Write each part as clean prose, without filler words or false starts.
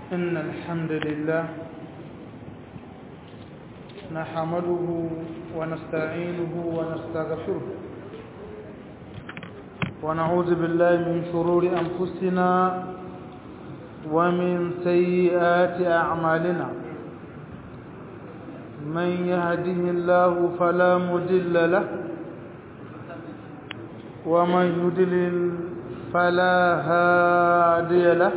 إن الحمد لله نحمده ونستعينه ونستغفره ونعوذ بالله من شرور أنفسنا ومن سيئات أعمالنا من يهده الله فلا مضل له ومن يضلل فلا هادي له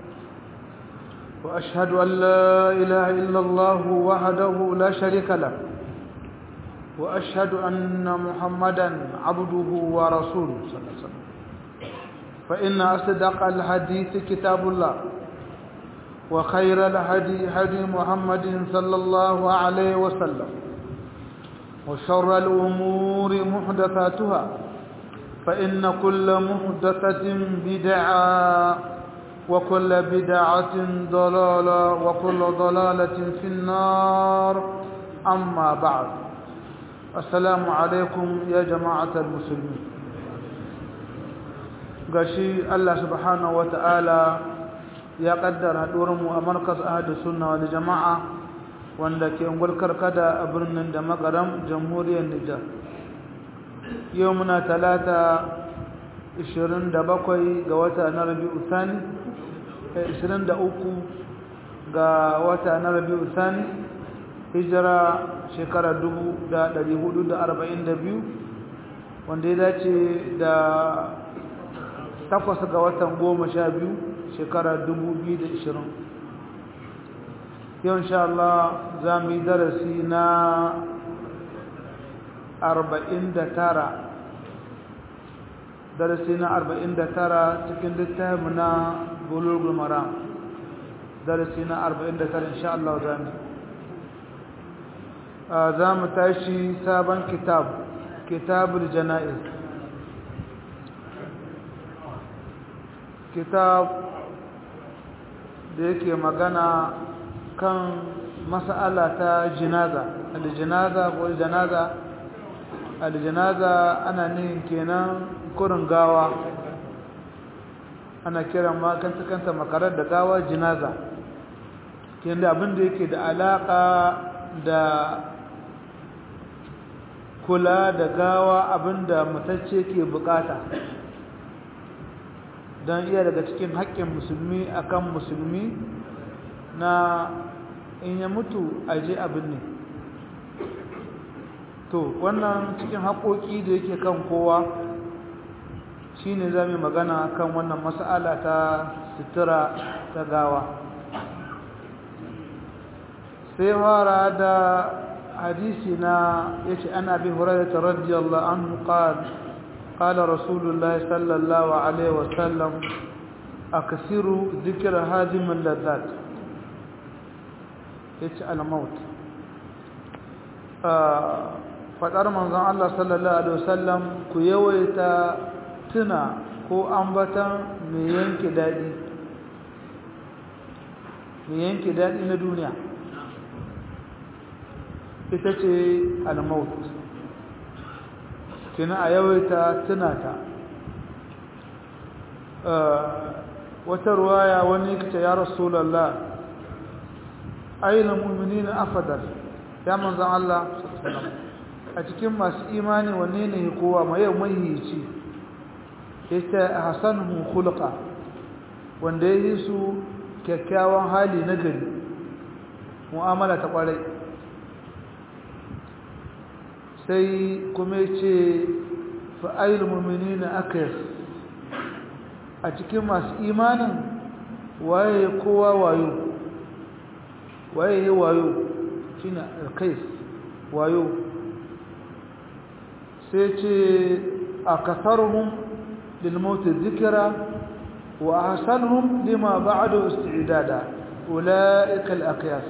وأشهد أن لا إله إلا الله وحده لا شريك له وأشهد أن محمدا عبده ورسوله صلى الله عليه وسلم فإن أصدق الحديث كتاب الله وخير الهدي هدي محمد صلى الله عليه وسلم وشر الأمور محدثاتها فإن كل محدثة بدعة وكل بدعة ضلالة وكل ضلالة في النار أما بعد السلام عليكم يا جماعة المسلمين قشي الله سبحانه وتعالى ya kaddara haɗuwarmu a markas ahadu sunna wal jama'a wanda ke ungwar karkada a birnin da makaram jamhuriyar Nijar. Yau muna talata 27 ga wata na Rabi'u Thani 23 ga wata na Rabi'u Thani hijira shekara 1442 wanda ya dace da 8 ga watan 12 shekara 2020. yau insha Allah za mu yi darasi na 49 cikin littafin na Bulughul Maram. Darasi na 49 insha Allah za mu tashi sabon kitabul jana'iz. kitab da yake magana kan mas'ala ta jinaza aljanaza ana nihin kenan kurin gawa, ana kiran ma kanta makarar da gawa jinaza kenan da abin da yake da alaka da kula da gawa, abin da mutacce ke bukata don iya daga cikin haƙƙin musulmi akan musulmi na in ya mutu a je abin ne. To wannan cikin haƙoƙi da yake kan kowa shine za mu magana kan wannan mas'ala ta sutura ta gawa. Sai fara da hadisi na yace an Abi Hurairah radiyallahu anhu qala قال رسول الله صلى الله عليه وسلم أكثروا ذكر هادم اللذات الموت. فقال منظر الله صلى الله عليه وسلم كيويتا تنا ko ambatan mai yanke daɗi na duniya ita ce al-maut. kina a yawaita tunata. wata ruwaya wani kace ya rasulullah ayyul mu'minina afdal, ya manzon Allah a cikin masu imani wanne ne kowa mai yici yace hasanuhu khuluqa, wanda yayi su kyakkyawan hali na gari, mu'amala ta kwarai. sai kuma ce fa'ayil mu'minina akayas, a cikin masu imanin waye kowa wayo shine alkais wayo. sai ce akatharuhum lil maut dhikra wa ahsanuhum lima ba'da isti'dada ulaika al aqyas.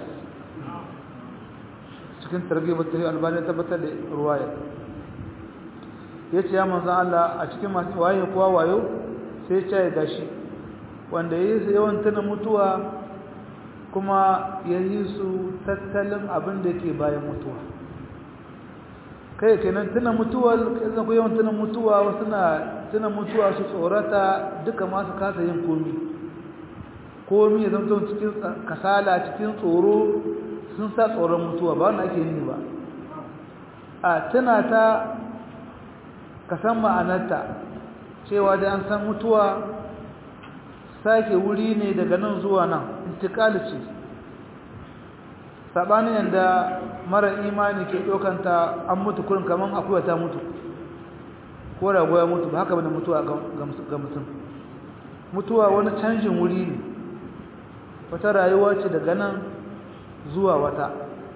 cikin targhib al-albani tabbatar da ruwaya yace ya manzo Allah a cikin masu waye kowa wayo sai ce gashi wanda yayi yawan tana mutuwa kuma yayi su tattalin abin da yake bayan mutuwa. kai kenan tana mutuwa idan ku yawan tana mutuwa wasu na tana mutuwa su tsorata duka ma su kasa yin komi komi ya zama cikin kasala cikin tsoro sun sa tsoron mutuwa ba wannan ake yi ba a tana ta ka san ma'anarta cewa da an san mutuwa sake wuri ne daga nan zuwa nan intiqali ce sabanin yanda mara imani ke dokanta an mutu kurin kaman akuya ta mutu ko rago ya mutu ba haka bane mutuwa ga mutum mutuwa wani canjin wuri ne wata rayuwa ce daga nan zuwa wata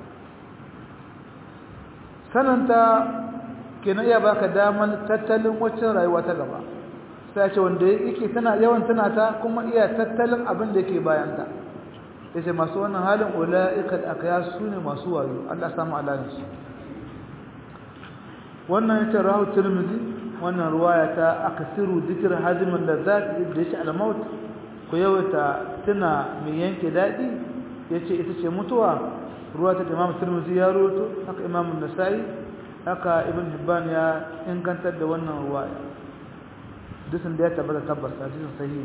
sananta kenan iya baka damar tattalin wacce rayuwa ta gaba sai ce wanda yake tana yawan tana ta kuma iya tattalin abin da yake bayan ta yace masu wannan halin ulaika al-aqyas sune masu wayo Allah ya samu alalansu wannan yace rahu tirmidhi wannan ruwaya ta akasiru dhikr hadimin lazzat da yace al-maut ko yawata tana mai yanke dadi yace ita ce mutuwa ruwa ta Imam Tirmidhi ya rawaito haka Imam An-Nasa'i haka Ibn Hibban ya ingantar da wannan ruwaya dukan da ya tabbata hadisin sahihi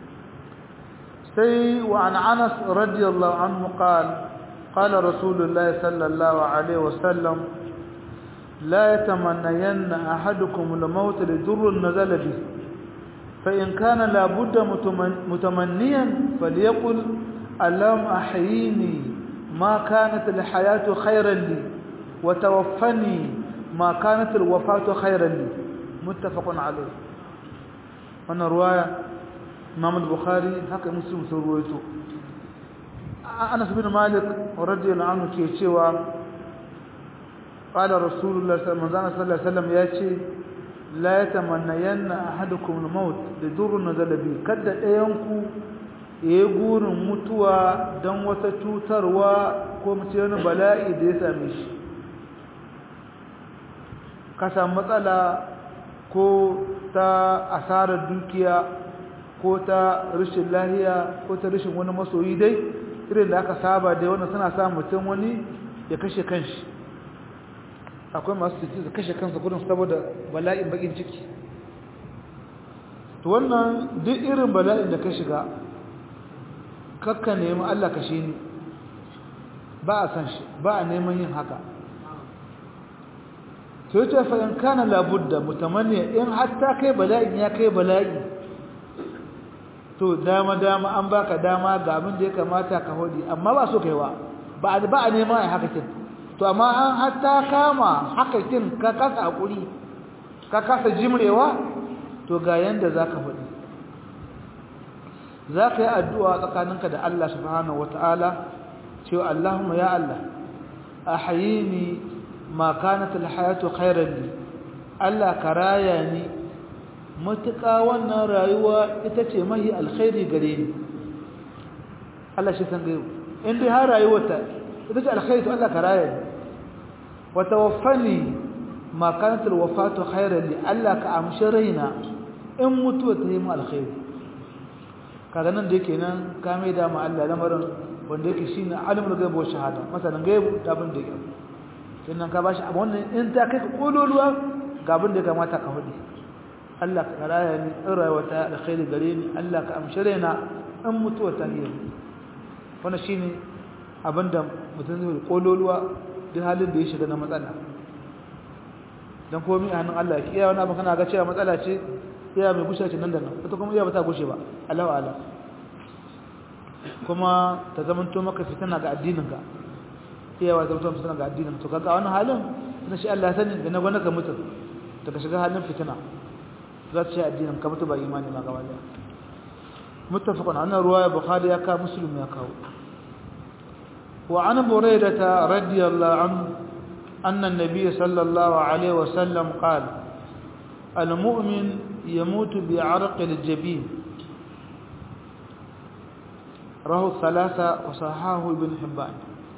sai wa an Anas radiyallahu anhu qala Rasulullah sallallahu alaihi wasallam لا يتمنين أحدكم الموت لضر نزل به فإن كان لابد متمنيا فليقل اللهم أحييني ما كانت الحياة خيرا لي وتوفني ما كانت الوفاة خيرا لي متفق عليه وانا رواية إمام البخاري هكا مسلم سرويته أنس بن مالك رضي الله عنه كيشيوا قال رسول الله صلى الله عليه وسلم ياتي لا يتمنين احدكم الموت لضر نزل به kada ɗayanku yayi gurin mutuwa dan wata cutarwa ko mutune bala'i da ya same shi ka samu matsala ko ta asarar dukiya ko ta rashin lahiya ko ta rashin wani masoyi dai irin da aka saba dai wannan suna sa mutum wani ya kashe kanshi akwai masu ciki da kashe kansa gudun saboda bala'in bakin ciki to wannan duk irin bala'in da ka shiga kakka nemi Allah kashe ni ba a san shi ba a neman yin haka to yace fa in kana labudda mutamanni in hatta kai bala'in ya kai bala'i to dama an baka dama ga abin da ya kamata ka hodi amma ba so kaiwa ba a neman ai haka kin to amma an hatta kama haka kin ka kasa hakuri ka kasa jimrewa to ga yanda zaka faɗi zaka yi addu'a tsakaninka da Allah subhanahu wataala cewa Allahumma ya Allah ahyini ma kanat alhayatu khayran li Allah karaya ni mutuka wannan rayuwa ita ce mai alkhairi gare ni Allah shi san gaibu in dai har rayuwarta ita ce alkhairi to Allah karaya ni wa tawaffani ma kanat alwafatu khayran li Allah ka amshi raina in mutuwa ta yi mu alkhairi kaga nan da yake nan ka mai da mu Allah lamarin wanda yake shine alimul gaibi wa shahada masalan gaibu da abin da yake kinnan ka bashi abu wannan in ta kai ka kololuwa ga abin da ya kamata ka hudi Allah ka karaya ni in rayuwa ta alkhairi gare ni Allah ka amshi raina in mutuwa ta yi wannan shine abinda mutum zai kololuwa duk halin da ya shiga na matsala dan komai a hannun Allah kiyaye wani abu kana ga cewa matsala ce iya mai gushe ce nan da nan ita kuma iya bata gushe ba Allahu a'lam kuma ta zamanto maka fitina ga addininka iya wa zamanto fitina ga addinin to kaga wannan halin na shi Allah sani da na gwana ka mutu daga shiga halin fitina za ta ce addinin ka mutu ba imani ma gaba da muttafaqun anna ruwaya bukhari ya ka muslim ya kawo وعن بريدة رضي الله عنه أن النبي صلى الله عليه وسلم قال المؤمن يموت بعرق الجبين رواه الثلاثة وصححه ابن حبان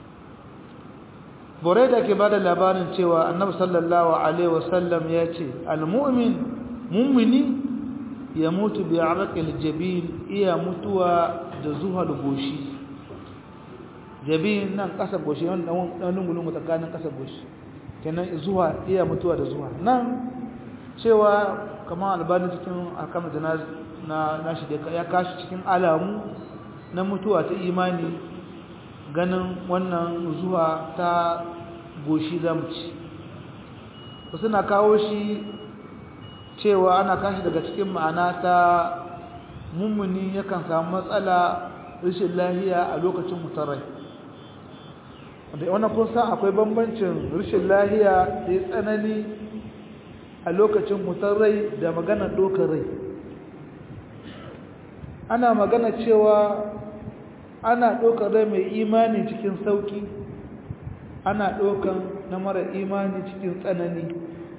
بريدة كبار labarin cewa annabi sallallahu alaihi wasallam ya ce almu'min mu'mini yamutu bi'arqil jabin iya mutuwa da zuhal goshi jabin nan kasar goshi wannan dan lungun tsakanin kasar goshi kenan zuwa iya mutuwa da zuwa nan cewa kamar albani cikin akamar janaz na shi da ya kashi cikin alamu na mutuwa ta imani ganin wannan zuwa ta goshi zamci suna kawo shi cewa ana kashi daga cikin ma'ana ta mummuni yakan samu matsala rashin lahiya a lokacin mutarai wanda wannan kun san akwai bambancin rashin lahiya da tsanani a lokacin mutarai da maganar dokar rai ana magana cewa ana dokar rai mai imani cikin sauki ana dokan na mara imani cikin tsanani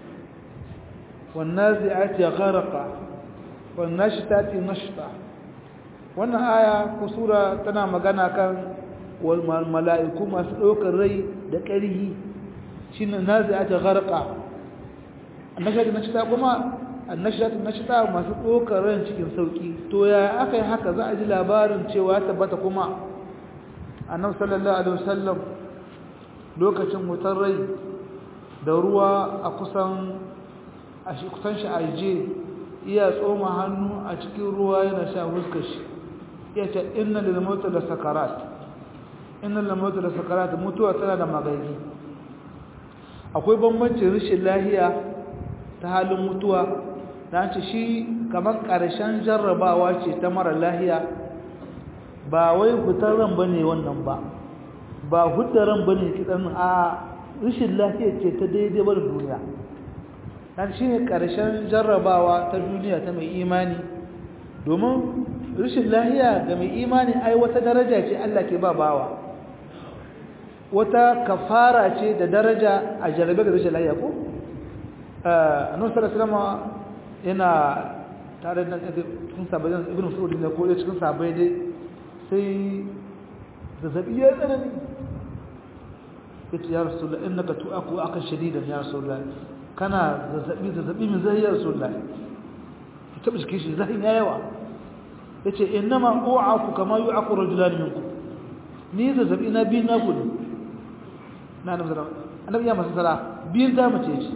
wannan zai gharqa wannan shitati nashta wannan aya ko sura tana magana kan wal mala'iku masu dokar rai da ƙarhi shine nazi'ati gharqa annashati nashta kuma annashati nashta masu dokar ran cikin sauki to ya akai haka za a ji labarin cewa ya tabbata kuma annabi sallallahu alaihi wasallam lokacin mutar rai da ruwa a kusan shi aje iya tsoma hannu a cikin ruwa yana sha huskar shi ya ce inna lil mauti la sakarat inna lil mauti la sakarat mutuwa tana da magagi akwai bambancin rashin lahiya ta halin mutuwa dan ce shi kaman karshen jarrabawa ce ta mara lahiya ba wai hutar ran bane wannan ba hudaran bane kidan a rashin lafiya ce ta daidai bar duniya dan shine karshen jarrabawa ta duniya ta mai imani domin rashin lafiya ga mai imani ai wata daraja ce Allah ke ba bawa wata kafara ce da daraja a jarrabe ga rashin lafiya ko annabi sallallahu alaihi wasallam yana tare da cikin sahabbai ibn Mas'ud ne ko cikin sahabbai dai sai zazzabi ya tsanani yace ya rasulullah innaka tu'aku akan shadidan ya rasulullah kana zazzabi min zai ya rasulullah ki tabbata kishi zai ya yawa yace innama u'aku kama yu'aku rajulan minkum ni zazzabi na bi na gudu na annabi ya masa sala biyin da mace shi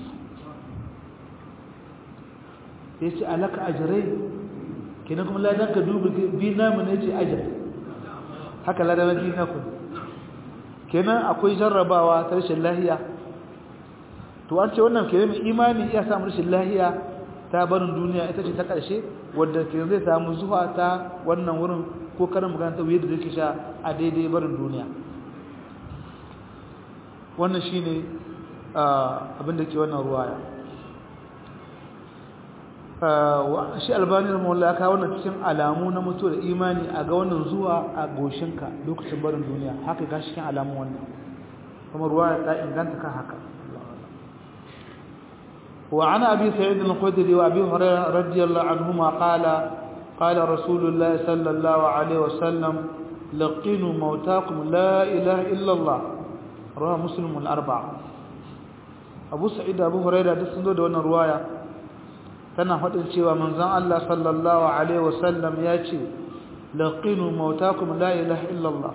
yace alaka ajrai kenan kuma ladan ka dubi bi na mu ne yace ajr haka ladan bi na ku kenan akwai jarrabawa ta rashin lahiya to an ce wannan kenan imani ya samu rashin lahiya ta barin duniya ita ce ta karshe wanda kenan zai samu zuwa ta wannan wurin ko karin magana ta wuyar da zai sha a daidai barin duniya wannan shine abin da ke wannan ruwaya shi albani rahimahullah ka wannan cikin alamu na mutuwar imani a ga wannan zuwa a goshinka lokacin barin duniya haka ga cikin alamu wannan kuma ruwaya ta inganta kan haka wa ana abi sa'id al-khudri wa abi hurairah radiyallahu anhuma qala rasulullah sallallahu alaihi wasallam laqinu mautakum la ilaha illa allah rawahu muslim al-arba'a abu sa'id abu hurairah duk sun zo da wannan ruwaya tana faɗin cewa manzon Allah sallallahu alaihi wasallam ya ce laqinu mautakum la ilaha illallah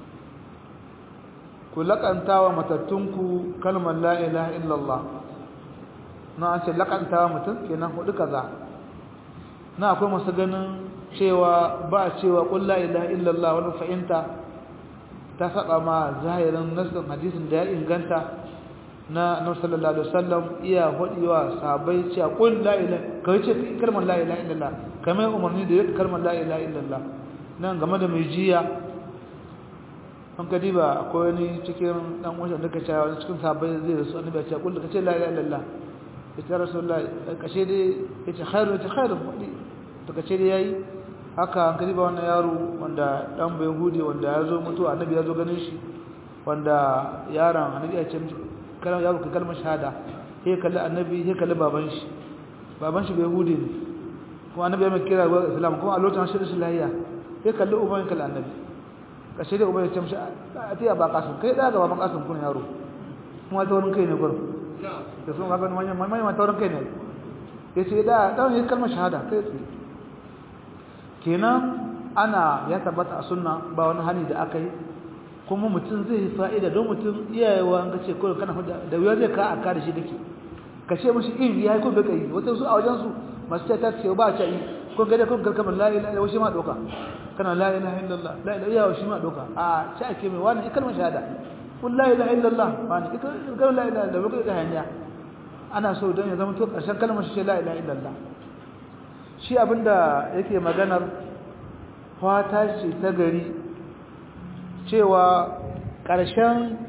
ku laƙantawa matattunku kalmar la ilaha illallah na an ce laƙantawa mutum kenan hudu kaza na akwai masu ganin cewa ba cewa qul la ilaha illallah wani fahimta ta saba ma zahirin nasin hadisin da ya inganta na annabi sallallahu alaihi wasallam iya hodiwa sahabbai cewa qul la ilaha kai ce kalmar la ilaha illallah kamar umarni da yake kalmar la ilaha illallah nan game da mai jiya an kadi ba akwai wani cikin dan wajen da kace wani cikin sahabbai zai rasu annabi ya ce qul kace la ilaha illallah ya rasulullah kace dai yace khairu hodi to kace dai yayi haka an kadi ba wannan yaro wanda dan bai yahudi wanda ya zo mutuwa annabi ya zo ganin shi wanda yaron annabi ya ce kalmar yaro ka kalmar shahada sai kalli annabi sai kalli baban shi bai yahudi ne kuma annabi ya mai kira ga islam kuma a lokacin shirin lahiya sai kalli uban kalli annabi kashe da uban ya ce mishi a tiya ba kasun kai da ga baban kasun kun yaro kuma ta wurin kai ne gurin da sun ga manyan ta wurin kai ne ya ce da dan yi kalmar shahada kai tsaye kenan ana ya tabbata a sunna ba wani hani da aka yi kuma mutum zai yi fa'ida don mutum iyayewa an kace ko kana da wuya zai ka aka da shi dake kace mishi in yayi ko baka yi wata su a wajen su masu ta ce ba ta yi ko gade kun kalkamar la ilaha illallah shi ma doka kana la ilaha illallah la ilaha illallah shi ma doka a sai ake mai wannan kalmar shahada kun la ilaha illallah wani ita kalmar la ilaha illallah ba kai hanya ana so dan ya zama to karshen kalmar shi la ilaha illallah shi abinda yake maganar fata ce ta gari cewa karshen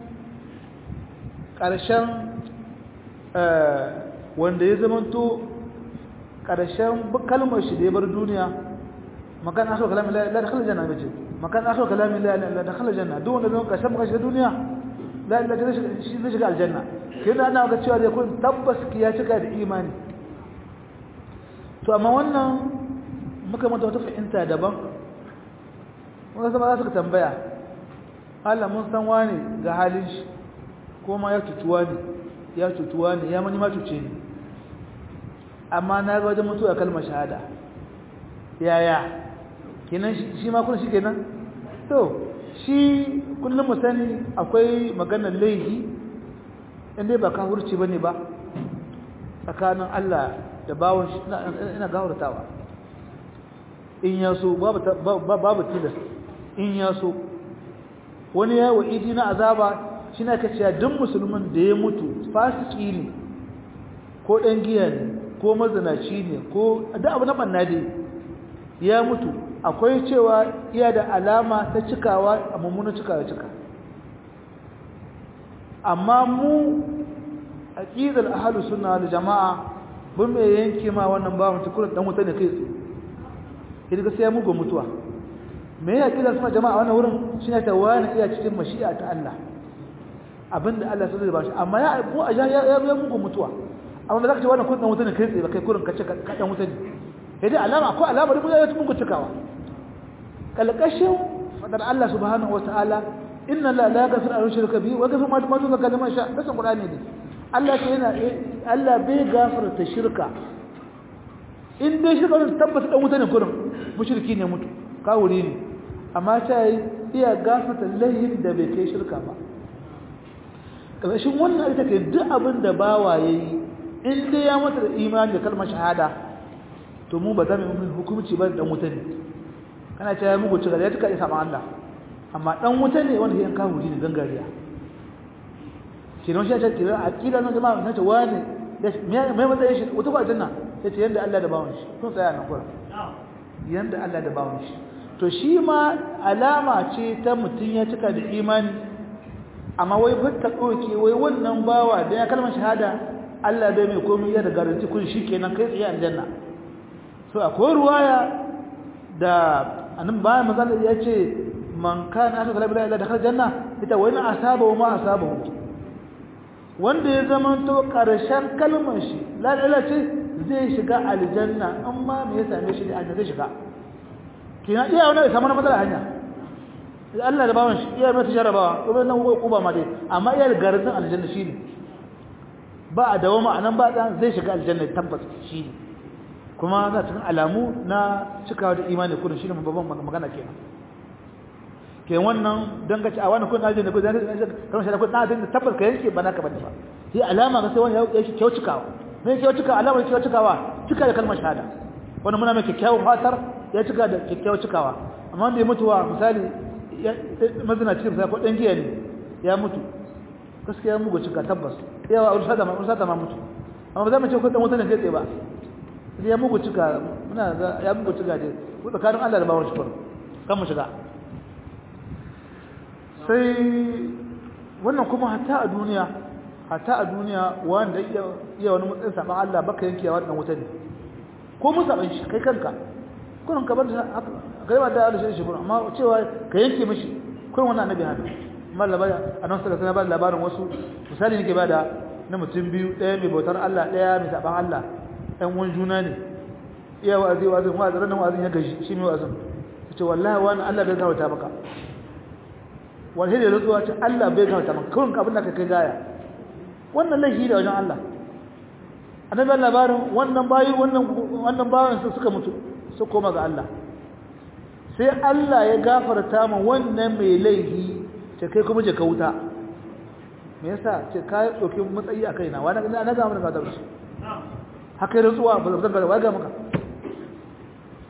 wanda ya zama to karshen kalmar shi da ya bar duniya makan akhir kalamin la dakhala janna bace makan akhir kalamin la dakhala janna duk wanda zama karshen karshen duniya la ilaha shi zai shiga aljanna kina ana ga cewa zai kun tabbas ki ya cika da imani to amma wannan muka mata wata fahimta daban wanda sama za su tambaya Allah mun san wani ga halin shi ko ma ya tutuwa ne ya mani ma cuce ne amma na ga wajen mutuwa kalmar shahada yaya kenan shi ma kun shi kenan to shi kullum mu sani akwai maganar laifi inda ba kafirci bane ba tsakanin Allah da bawon shi ina gafartawa in ya so babu tilas in ya so wani ya wa'idi na azaba shi na kaciya duk musulmin da ya mutu fasiki ne ko ɗan giya ne ko mazinaci ne ko da abu na ɓanna dai ya mutu akwai cewa iya da alama ta cikawa a mummunan cikawa cika amma mu aqidar ahlus sunna wal jamaa mun mai yanke ma wannan bawon tukurin dan wuta ne kai tsaye idan ga sai mugo mutuwa me ya aqidar sunna jamaa wannan wurin shine ta wani iya cikin mashi'a ta Allah abinda Allah sai zai bashi amma ya mu ya mugo mutuwa amma da zaka ce wannan kun dan wuta ne kai tsaye ba kai kurin kace ka dan wuta ne sai dai alama ko alama da ya mugo cikawa kalkashin fadar Allah subhanahu wataala inna la yaghfiru an yushraka bihi wa yaghfiru ma duna zalika liman sha kasan qur'ani ne Allah ce yana Allah bai gafarta shirka in dai shirka ne tabbata dan wuta ne kurin mushriki ne mutu kawuri ne amma sai iya gafarta laifin da bai kai shirka ba kashin wannan ita ke duk abin da bawa yayi in dai ya mutu da imani da kalmar shahada to mu ba za mu hukunci ba dan wuta ne kana cewa mugu ci ya tuka isa ma Allah amma dan wuta ne wanda yan kawo ne gangariya shi don shi ya ce aqida nan jama'a nace wani mai matsayin shi wuta ba janna sai ce yanda Allah da bawon shi kun tsaya nan kura yanda Allah da bawon shi to shi ma alama ce ta mutun ya cika da imani amma wai fatta doke wai wannan bawa da ya kalmar shahada Allah bai mai komai ya da garanti kun shikenan kai tsaye aljanna so akwai ruwaya da annabi bayan manzo ya ce man kana aka kalbi la dakhala janna ita wa ina asaba wa ma asaba wanda ya zama to karshen kalmar shi la ilaha ce zai shiga aljanna amma me ya same shi da zai shiga kina iya wannan ya samu matsala hanya Allah da bawon shi iya mata jarabawa ko nan ko ba ma dai amma iya garin aljanna shine ba a dawo ma anan ba dan zai shiga aljanna tabbas shine kuma za cikin alamu na cikawa da imani kudin shine babban magana kenan ke wannan dangace a wannan kudin aljanna ko zan kan shi da kudin aljanna tabbas ka yanke ba naka bane ba sai alama ga sai wani ya shi kyau cikawa me kyau cikawa alama kyau cikawa cika da kalmar shahada wannan muna mai kyakkyawar fatar ya cika da kyakkyawar cikawa amma wanda ya mutuwa misali mazina cikin sai ko dan giya ne ya mutu gaskiya mu go cika tabbas yawa ursada ma mutu amma ba za mu ce ko dan wuta ne kai tsaye ba ya mugu cika muna ya mugu cika dai tsakanin Allah da bawon shi kan mu shiga sai wannan kuma hatta a duniya wanda iya wani mutsin saban Allah baka yankewa wannan wuta ne ko mu saban shi kai kanka kullun ka bar kai ba da Allah shi amma cewa ka yanke mishi kullun wannan annabi haka mallaba annabi sallallahu alaihi wasallam labarin wasu misali nake bada na mutum biyu ɗaya mai bautar Allah ɗaya mai saban Allah ɗan wani juna ne iya wa'azin ranar wa'azin ya gaji shi mai wa'azin ce wallahi wani Allah bai gawata maka wani da rutsuwa ce Allah bai gawata maka kawai abin da ka kai gaya wannan laifi da wajen Allah annabi labarin wannan bayan su suka mutu su koma ga Allah sai Allah ya gafarta ma wannan mai laifi ce kai kuma je ka wuta me yasa ce kai doke matsayi a kaina wani na ga mun ga da shi haka rantsuwa ba zan ga waga maka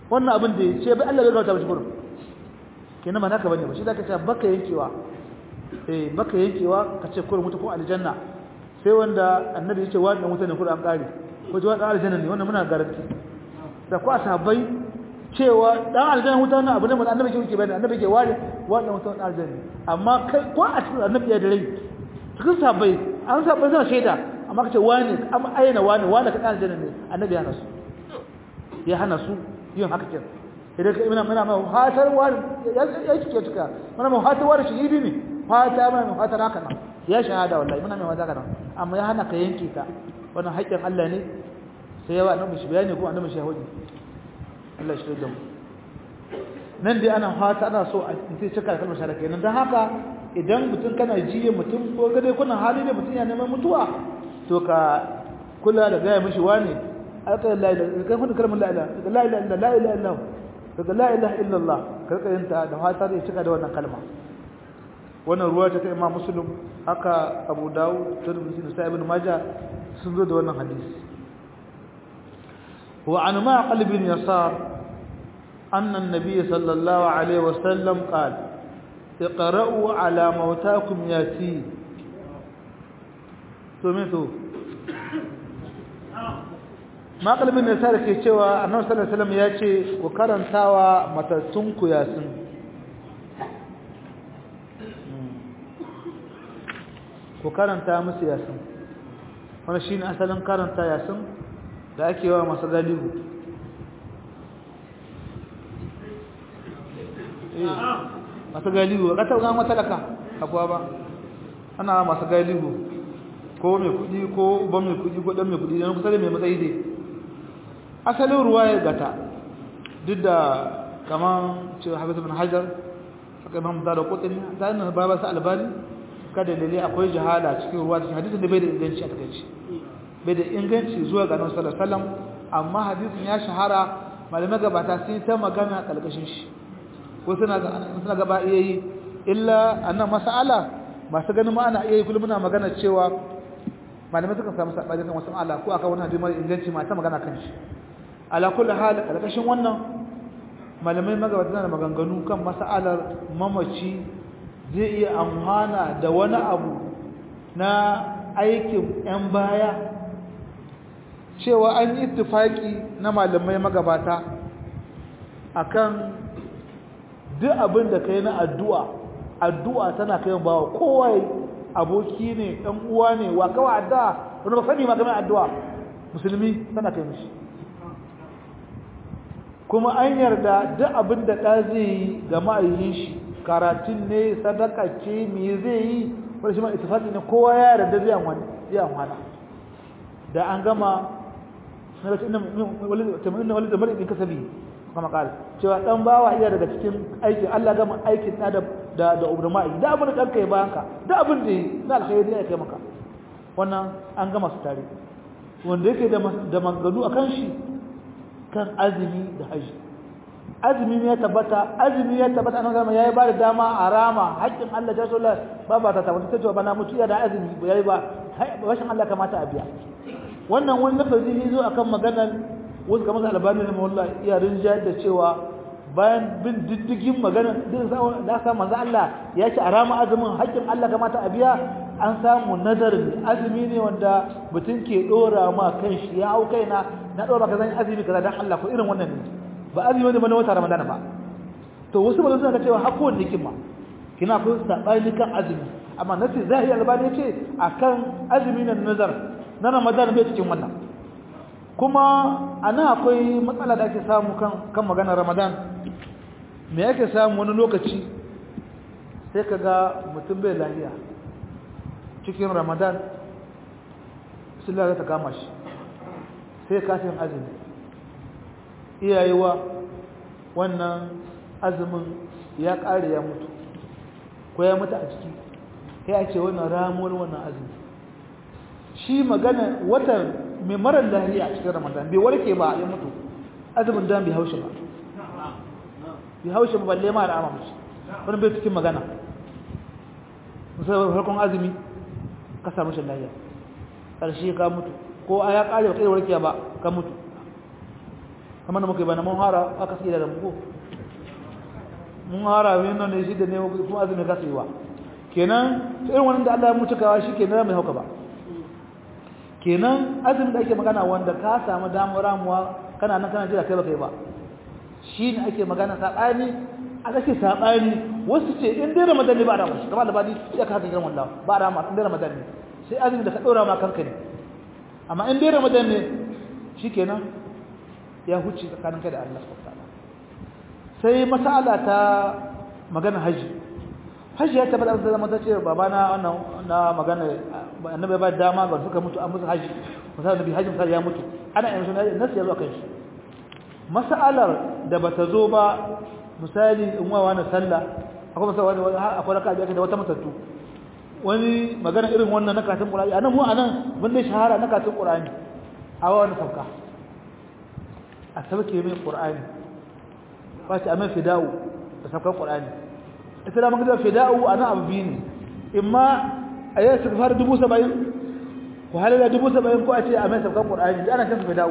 wannan abin da ya ce bai Allah bai gauta mishi gurin kenan ba naka bane ba shi zaka ce baka yankewa baka yankewa ka ce kurin mutu ko aljanna sai wanda annabi ya ce wa dan mutane kurin an kare ko ji wa dan aljanna ne wannan muna garanti da ku sahabbai cewa dan aljanna mutane abu ne mun annabi ke bayani annabi ke ware wa dan mutane aljanna amma kai ko a cikin annabi ya da rai cikin sahabbai an sahabbai zan shaida amma kace wani amma ayyana wani ka dan aljanna ne annabi ya hana su yin haka kin idan ka muna ma hatar wani ya cike tuka muna ma hatar wani shi ne fata mana fata haka nan ya shahada wallahi muna mai wadaka nan amma ya hana ka yanke ta wannan haƙƙin Allah ne sai yawa annabi shi bayani ko annabi shi hudi Allah shi da mu nan dai ana fata ana so a sai cika kalmar shahada kenan dan haka idan mutum kana jiye mutum ko ga dai kuna hali ne mutum ya neman mutuwa to ka kula da gaya mishi wani aka la ilaha kai fadi kalmar la ilaha illallah daga la ilaha illallah karka yanta da fata zai cika da wannan kalma wannan ruwa ta Imam Muslim haka Abu Dawud Tirmidhi da Sahih Ibn Majah sun zo da wannan hadisi wa an Ma'qil bin Yasar anna an-nabiy sallallahu alaihi wasallam qala iqra'u ala mawtakum yati to me to Ma'qil bin Yasar ke cewa Annabi sallallahu alaihi wasallam ya ce ku karantawa matattunku yasin ko karanta musu yasin wannan shine asalin karanta yasin da ake wa masu galibu masu galibu ka tauga mata laka abuwa ba ana masu galibu ko mai kudi ko ban mai kudi ko dan mai kudi dan kusa da mai matsayi dai asalin ruwaya gata duk da kaman cewa Hafiz ibn Hajar haka Imam Darqutni da nan baba sa Albani kada lalle akwai jahala cikin ruwa cikin hadisin da bai da inganci a takeici bai da inganci zuwa ga Annabi sallallahu alaihi wasallam amma hadisin ya shahara malamai gabata sun ta magana kalkashin shi ko suna gaba yayi illa annan mas'ala masu ganin ma ana yayi kullum muna magana cewa malamai suka samu sabani kan wasu ala ko aka wani hadisi mai inganci ma ta magana kan shi ala kulli hal kalkashin wannan malamai magabata na maganganu kan mas'alar mamaci zai iya amfana da wani abu na aikin 'yan baya cewa an yi ittifaki na malamai magabata akan duk abin da kai na addu'a tana kai bawa kowa aboki ne ɗan uwa ne wa kawai addu'a wani ba sani maganin addu'a musulmi tana kai mishi kuma an yarda duk abin da ɗa zai yi ga ma'ayyin shi karatun ne sadaka ce me zai yi wani shi ma itifaki ne kowa ya yarda zai amfana da an gama na rasu inda wali da mar'in kasabi kuma kala cewa dan bawa iya daga cikin aikin Allah gama aikin da ubrama'i da abin da danka ya bayanka da abin da na alkhairi ya kai maka wannan an gama su tare wanda yake da manganu akan shi kan azumi da haji azumi ya tabbata annabi zama yayi ba da dama a rama haƙƙin Allah ta sallah ba ta tabbata ta ce ba na mutu ya da azumi ba yayi ba bashin Allah kamata a biya wannan wani lafazi ne zo akan maganar wasu kamar Albani ne wallahi iya rinjayar da cewa bayan bin diddigin magana din da sa manzo Allah ya ce a rama azumin haƙƙin Allah kamata a biya an samu nadarin azumi ne wanda mutum ke dora ma kanshi ya hau kaina na dora ka zan azumi kaza dan Allah ko irin wannan ne ba azumi ne ba na wata Ramadana ba to wasu ba suna ga cewa hakko ne kin ma kina ko sabani kan azumi amma nasi zahiri Albani ce akan azumi na nazar na Ramadan bai cikin wannan kuma ana akwai matsala da ake samu kan maganar Ramadan me yake samu wani lokaci sai kaga mutum bai lafiya cikin Ramadan sallah ta kama shi sai kafin azumi iyayewa wannan azumin ya kare ya mutu ko ya mutu a ciki sai a ce wannan ramuwar wannan azumi shi magana watan mai marar lahiya a cikin Ramadan bai warke ba ya mutu azumin dan bai haushi ba bai haushi ba balle ma al'amma mushi wannan bai cikin magana musamman farkon azumi ka samu shi lahiya karshe ka mutu ko a ya kare kai warke ba ka mutu kamar da muke bana mun hara aka sai da mu mun hara min nan ne shi da ne kuma azumi ka sai wa kenan irin wannan da Allah ya mutukawa shi kenan mai hauka ba kenan azumi da ake magana wanda ka samu damar ramuwa kana nan kana jira kai ba kai ba shine ake magana sabani a kake sabani wasu ce in dai Ramadan ne ba rama shi kamar labadi sai ka haka kiran wallahi ba rama in dai Ramadan ne sai azumi da ka daura ma kanka ne amma in dai Ramadan ne shikenan ya huce tsakanin kai da Allah subhanahu wataala sai mas'ala ta magana haji ya tabbata da zama ta ce babana wannan na magana annabi ba dama ga suka mutu an musu haji misali nabi haji misali ya mutu ana yin sunan nasu ya zo kan shi mas'alar da bata zo ba misali in wa wani sallah akwai misali akwai raka'a da wata matattu wani magana irin wannan na karatun Qur'ani anan mu anan mun dai shahara na karatun Qur'ani a wani sauka a sauke mai Qur'ani ba ta amma fida'u da saukan Qur'ani ita da magana fida'u ana abu biyu ne imma ayi istighfar 70 ko halala 70 ko a ce amma saukan Qur'ani ana kan fida'u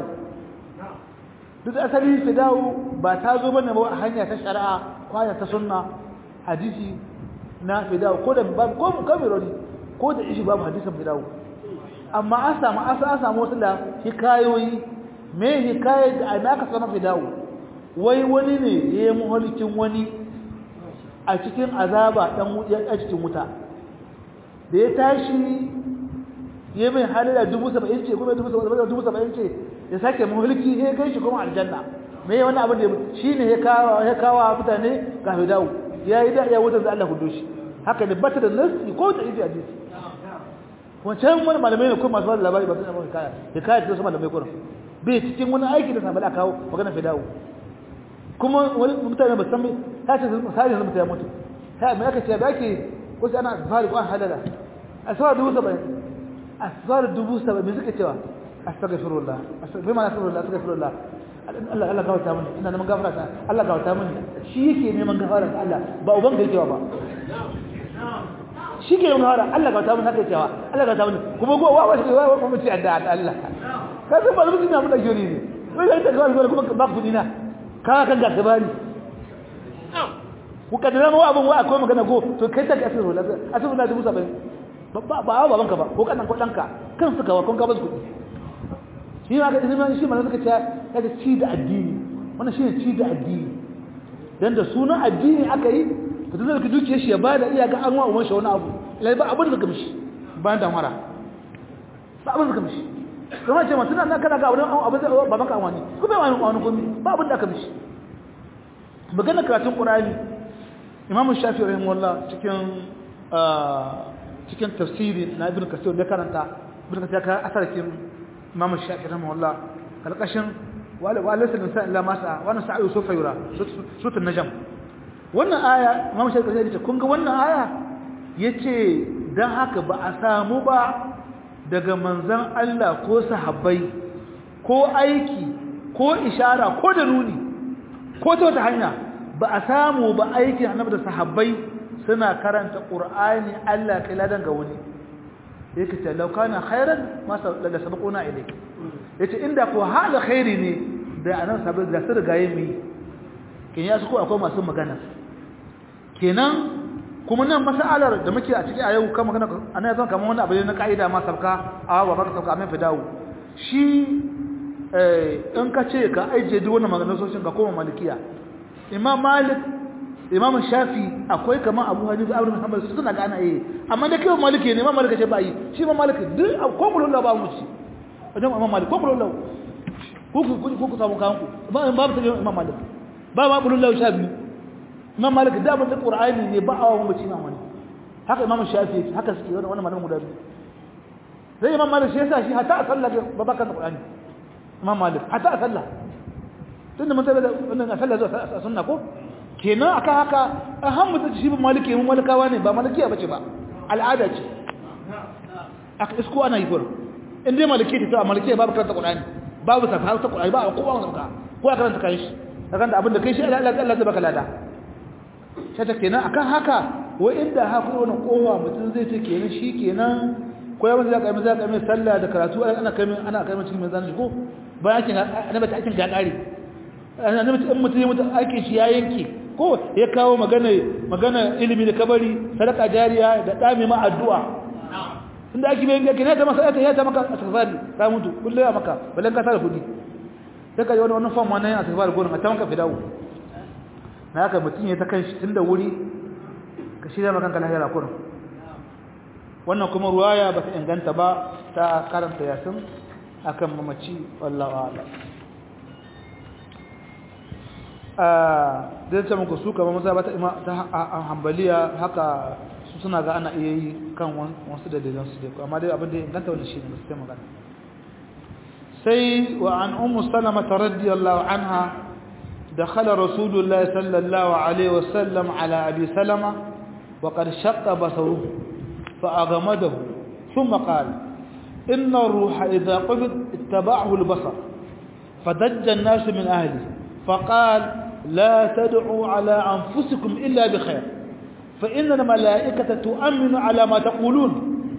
duk asali fida'u ba ta zo bane ba hanya ta shari'a ko hanya ta sunna hadisi na fida'u ko da babu ko kamirori ko da ishi babu hadisin fida'u amma an samu wasu da hikayoyi me hikayar da ana ka sanar fida'u wai wani ne ya yi muhalikin wani a cikin azaba a cikin wuta da ya tashi ya mai halila 70,000 ce kuma 70,000 ce ya sake muhaliki ya kai shi kuma aljanna me wani abin da shi ne ya kawo mutane ga fida'u ya yi da ya wutar da Allah hudu shi haka ne bata da nasi ko da isi hadisi wancan wani malamai ne kuma masu wani labari ba su ne mai kaya ya kaya cikin su malamai kurin bai cikin wani aiki da sabali a kawo magana fida'u kuma wani mutane ba san ta ce misali yanzu mutu ya mutu ta mai aka ce da ake wasu ana asfari kwan halala asfar 70,000 asfar 70,000 me suka cewa astaghfirullah bai ma astaghfirullah Allah gafarta mini ina neman gafara ta Allah gafarta mini shi yake neman gafara ta Allah ba uban ga yake ba shi ke neman gafara Allah gafarta mini haka cewa Allah gafarta mini kuma go wa shi wa kuma ci adda Allah ka san ba mutum na mutan jori ne wai sai ta gafara kuma ba kudi na ka kan ga gabani ku kaddara ma abun wa akwai magana go to kai ta asiru na dubu 70 ba babanka ba ko kanan ko danka kan suka wa kun ka basu kudi shi ma ga shi ma suka ce kaga ci da addini wannan shine ci da addini dan da sunan addini aka yi to zai ka duke shi ya bada iyaka an wa umman shi wani abu lai ba abin da kamshi ba da mara ba abin da kamshi kuma ce mutuna nan kana ga abin da babanka an wani ko bai wani komai ba abin da kamshi magana karatun Qur'ani Imam Shafi'i rahimahullah cikin tafsiri na Ibn Kathir da karanta Ibn Kathir ka asarkin Imam Shafi'i rahimahullah kalkashin wala laysa insan illa ma sa'a wa sa'yu sufa yura sutun najm wannan aya Imam Shafi'i yace kun ga wannan aya yace dan haka ba a samu ba daga manzon Allah ko sahabbai ko aiki ko ishara ko da nuni ko ta wata hanya ba a samu ba aiki annabi da sahabbai suna karanta Qur'ani Allah kai ladan ga wani yake ce law kana khairan ma la sabaquna ilayk yace inda ko hala khairi ne da anan sabai da su rigaye mu kin ya su ko akwai masu magana kenan kuma nan masalar da muke a cikin a yau kan magana anan zan kamar wani abu ne na kaida ma sabka awa ba ka sabka amin fidawo shi in ka ce ka aije duk wannan maganar soshin ka koma malikiya Imam Malik Imam Shafi akwai kamar Abu Hanifa Abu Muhammad suna ga ana amma da kai Maliki ne Imam Malik ce ba yi shi Imam Malik duk ko mulun ba mu ci wajen Imam Malik ko mulun ku samu kanku ba babu ta Imam Malik ba mulun Shafi Imam Malik da ban Qur'ani ne ba awa mu ci Imam Malik haka Imam Shafi haka suke wannan malamin guda biyu sai Imam Malik shi yasa shi hatta sallah ba baka Qur'ani Imam Malik hatta sallah tunda mun tabbata wannan sallah zuwa sunna ko kenan aka haka ahammu ta shi maliki mun malikawa ne ba malikiya bace ba al'ada ce aka isko ana yi fur inda maliki ta malikiya babu karanta Qur'ani babu safa ta Qur'ani ba kowa wanda ko karanta kai shi karanta abin da kai shi Allah zai baka lada sai ta kenan akan haka wai inda haka wannan kowa mutum zai ce kenan shi kenan ko yawan zaka mai sallah da karatu ana kai cikin manzan ko bayan kin annabi ta aikin ga kare annabi in mutum ya mutu aikin shi ya yanke ko ya kawo magana ilimi da kabari sadaka jariya da dami ma addu'a inda ake bayan gake ne ta masa ya ta maka asfari ta mutu kullu ya maka balan ka tara kudi sai ka yi wannan form wannan asfari gurin a ta maka fidawo na haka mutum ya ta kan shi tunda wuri ka shirya maka kan lahira kurin wannan kuma ruwaya ba ta inganta ba ta karanta yasin akan mamaci wallahu a'lam zai ce muku su kamar maza ba ta hambaliya haka su suna ga ana iya yi kan wasu dalilansu dai amma dai abin da inganta wani shi ne masu sai magana sai wa an ummu salama ta radiyallahu anha dakhala rasulullah sallallahu alaihi wasallam ala abi salama wa qad shaqqa basaruhu fa aghmadahu thumma qala inna ar-ruha idha qabid ittaba'ahu al-basar fadajja an-nas min ahli فقال لا تدعوا على أنفسكم إلا بخير فإن الملائكة تؤمن على ما تقولون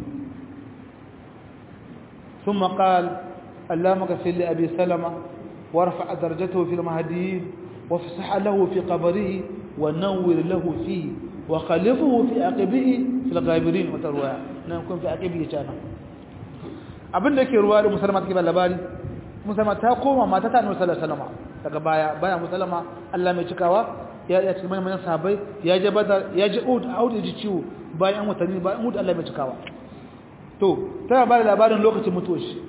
ثم قال اللهم اغفر لأبي سلمة وارفع درجته في المهديين وافسح له في قبره ونور له فيه وخلفه في عقبه في الغابرين وتروى نكون في عقبه كان abin da yake ruwa da musulma take ba labari musulma ta koma mata ta annabi sallallahu alaihi wasallam daga baya musulma Allah mai cikawa ya cikin manyan sahabbai ya je badar ya je ud ya ji ciwo bayan watanni bayan ud Allah mai cikawa to ta ba labarin lokacin mutuwar shi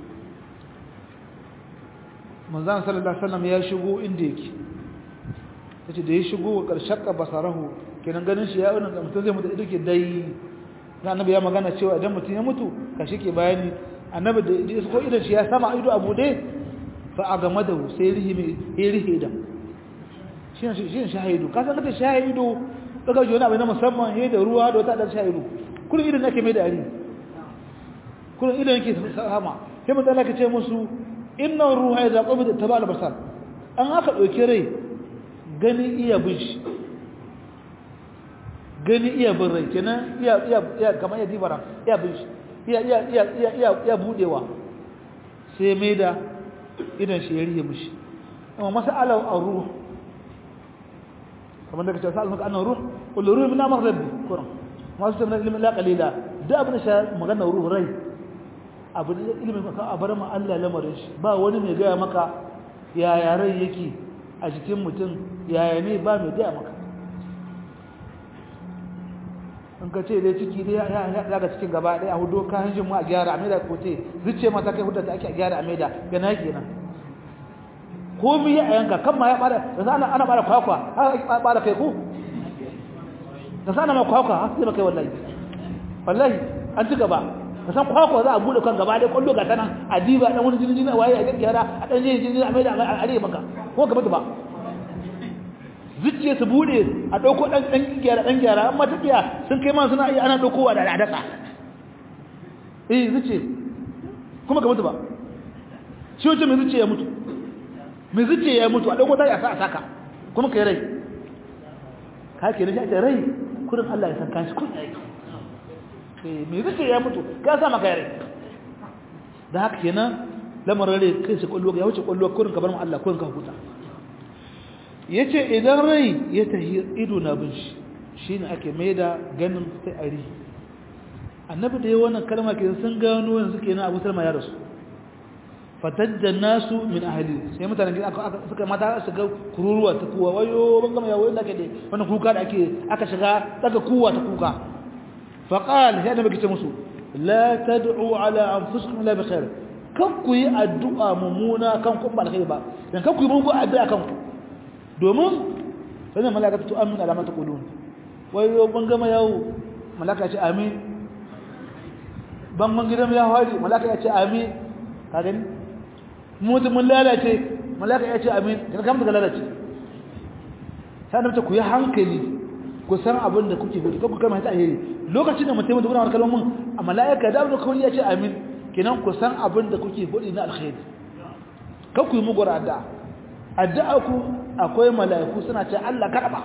manzon sallallahu alaihi wasallam ya shigo inda yake yace da ya shigo karshaka basarahu kenan ganin shi ya wannan mutum zai mutu ido dai annabi ya magana cewa idan mutum ya mutu ka shike bayani annabi da isko idan shi ya sama ido abu dai fa agamadahu sai rihi da shi shahidu ka san kada shahidu daga jona bai na musamman he da ruwa da wata dan shahidu kullun idan nake mai da ari kullun idan yake sama sai mun tsaka ce musu inna ruha idza qabida tabal basar an aka dauke rai gani iya bishi gani iya bin rai kenan iya kamar ya dibara iya bishi iya budewa sai mai da idan shi ya rihe mishi amma mas'alar ar-ruh kamar da kace sa'al maka annar ruh kullu ruh min amr rabbi kuran wasu tana ilmin la qalila da abin sha magana ruh rai abu da ilmin ka abar ma Allah lamarin shi ba wani mai ga maka yaya rai yake a jikin mutum yaya ne ba mai ga maka in ka ce dai ciki dai ya daga cikin gaba dai a hudo ka hanjin mu a gyara ameda ko ce zuciya mata kai hudda ta ake gyara ameda ga na kenan komai ya yanka kan ma ya bada da ana bada kwakwa har bada kai ko da sana ma kwakwa har sai kai wallahi an ci gaba ka san kwakwa za a bude kan gaba dai kullu ga tanan adiba dan wani jinjin waye a gyara a dan jinjin ameda a are maka ko ka mutu ba zuciya su bude a dauko dan gyara amma tafiya sun kai ma suna iya ana daukowa da daka zuciya kuma ka mutu ba shi wace mai zuciya ya mutu mai zuciya ya mutu a dauko ta ya sa a saka kuma kai rai ka ke ne ta rai kudin Allah ya san kanshi kun mai zuciya ya mutu ka sa maka rai da haka kenan lamarin rai kai shi kullu ya wuce kullu kurin ka bar mu Allah kurin ka huta yace idan rai ya tahi ido na bin shi shine ake maida ganin sai ari annabi da yayin wannan kalma ke sun gano yanzu kenan Abu Salma ya rasu fatajjan nasu min ahli sai mutanen gidan suka mata su ga kururuwa ta kuwa wayo ban gama yawo inda kake wannan kuka da ake aka shiga daga kuwa ta kuka faqal ya annabi kace musu la tad'u ala anfusikum la bi khair kan ku yi addu'a mumuna kan ku ba alkhairi ba dan kan ku yi mugu addu'a kan ku domin sanin malaka ta amin alama ta qulun wayo ban gama yawo malaka ya ce amin ban gidan ya hari malaka ya ce amin ka gani mutum mun lalace malaka ya ce amin kan kamta ga lalace sai da ku yi hankali ku san abin da kuke gudu ku kai mai alheri lokacin da mutum da wannan kalmomin a malaika da kawai ya ce amin kenan ku san abin da kuke gudu na alheri kan ku yi mugura addu'a ku akwai malaiku suna ce Allah karba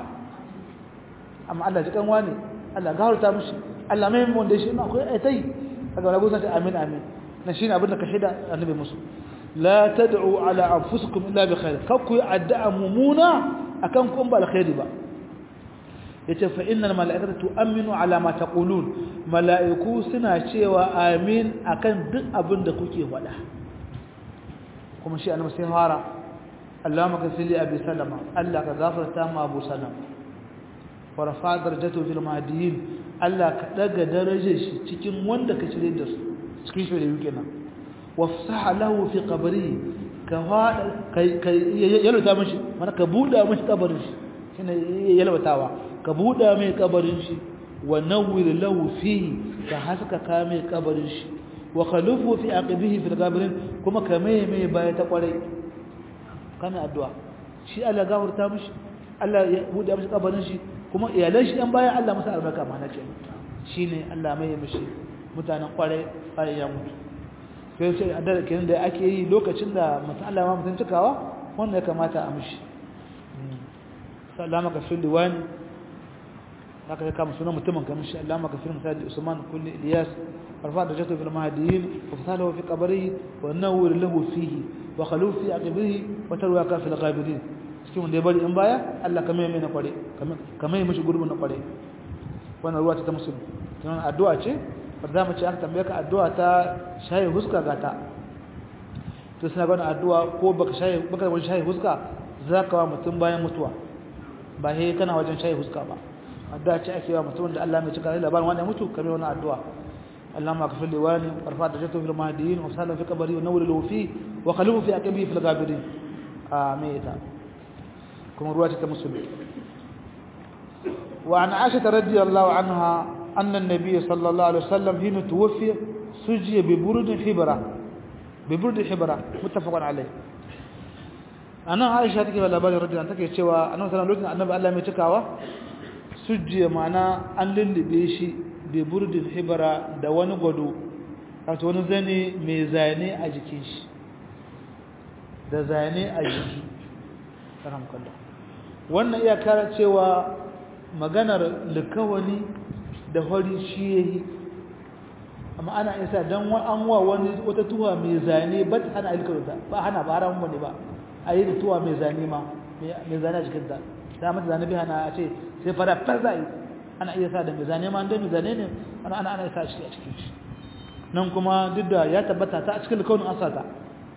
amma Allah ji kan wani Allah gafarta mishi Allah mai mun da shi akwai aitai daga wani gusa ce amin amin na shi ne abin da ka shaida annabi musu la tad'u ala anfusikum illa bi khair kakku addu'a mumuna akan kun ba alkhairi ba yace fa innal mala'ikata tu'minu ala ma taqulun mala'iku suna cewa amin akan duk abin da kuke faɗa kuma shi annabi sai fara Allahumma ghfir li abi salama Allah ka gafarta ma abu salama wa rafa darajatu fil mahdiyin Allah ka daga darajar shi cikin wanda ka cire da su cikin shi da yake nan wafsaha lahu fi qabri ka wada kai yalwata mishi mana ka buda mishi kabarin shi shine yalwatawa ka buda mai kabarin shi wa nawwir lahu fi ka haska ka mai kabarin shi wa khalufu fi aqibihi fil qabrin kuma ka mai baya ta kwarai kana addu'a shi Allah gafarta mishi Allah ya buda mishi kabarin shi kuma iyalan shi dan baya Allah masa albarka mana ke shine Allah mai mishi mutanen kwarai bayan ya mutu sai sai addu'a kenan da ake yi lokacin da mutum Allah ma mutun cikawa wanda ya kamata a mishi sallama ka fil diwani haka kama sunan mutumin kamar shi Allah maka firin Sayyid Usman kulli Ilyas arfa darajatu fil mahdiyin wa fasalahu fi qabrihi wa nawwir lahu fihi wa khalu fi aqibihi wa tarwaka fil ghaibin cikin wanda ya bari in baya Allah kamar mai na kware kamar mishi gurbin na kware wannan ruwa ta musulmi tunan addu'a ce wanda mu ce aka tambaye ka addu'a ta shayi huska gata to suna ga addu'a ko baka wani shayi huska zaka wa mutum bayan mutuwa ba he kana wajen shayi huska ba addu'a ce ake wa mutum da Allah mai cika labarin wanda ya mutu kamar wannan addu'a Allahumma ighfir li wani warfa darajatu fil mahdiyin wa sallu fi qabri wa nawwir lahu fi wa khalifu fi aqibihi fil ghabirin amin kuma ruwa ta musulmi wa an Aisha radhiyallahu anha anna an-nabiy sallallahu alaihi wasallam hina tuwfi sujiya bi burd hibra muttafaqun alayh ana Aisha take labarin radhiyallahu take cewa annabi sallallahu alaihi wasallam annabi Allah mai cikawa sujjiya ma'ana an lullube shi bai burdin hibara da wani gwado wato wani zane mai zane a jikin shi da zane a jiki wannan iya kara cewa maganar likawani da hori shi yayi amma ana isa dan an wa wani wata tuwa mai zane ba ta hana alkarta ba hana ba haram bane ba ayi da tuwa mai zane ma mai zane a jikin ta ta mata zane bi hana a ce sai fara farzai ana iya sa da mizane ma dan mizane ne ana sa shi a cikin shi nan kuma duk da ya tabbata ta a cikin kaunin asata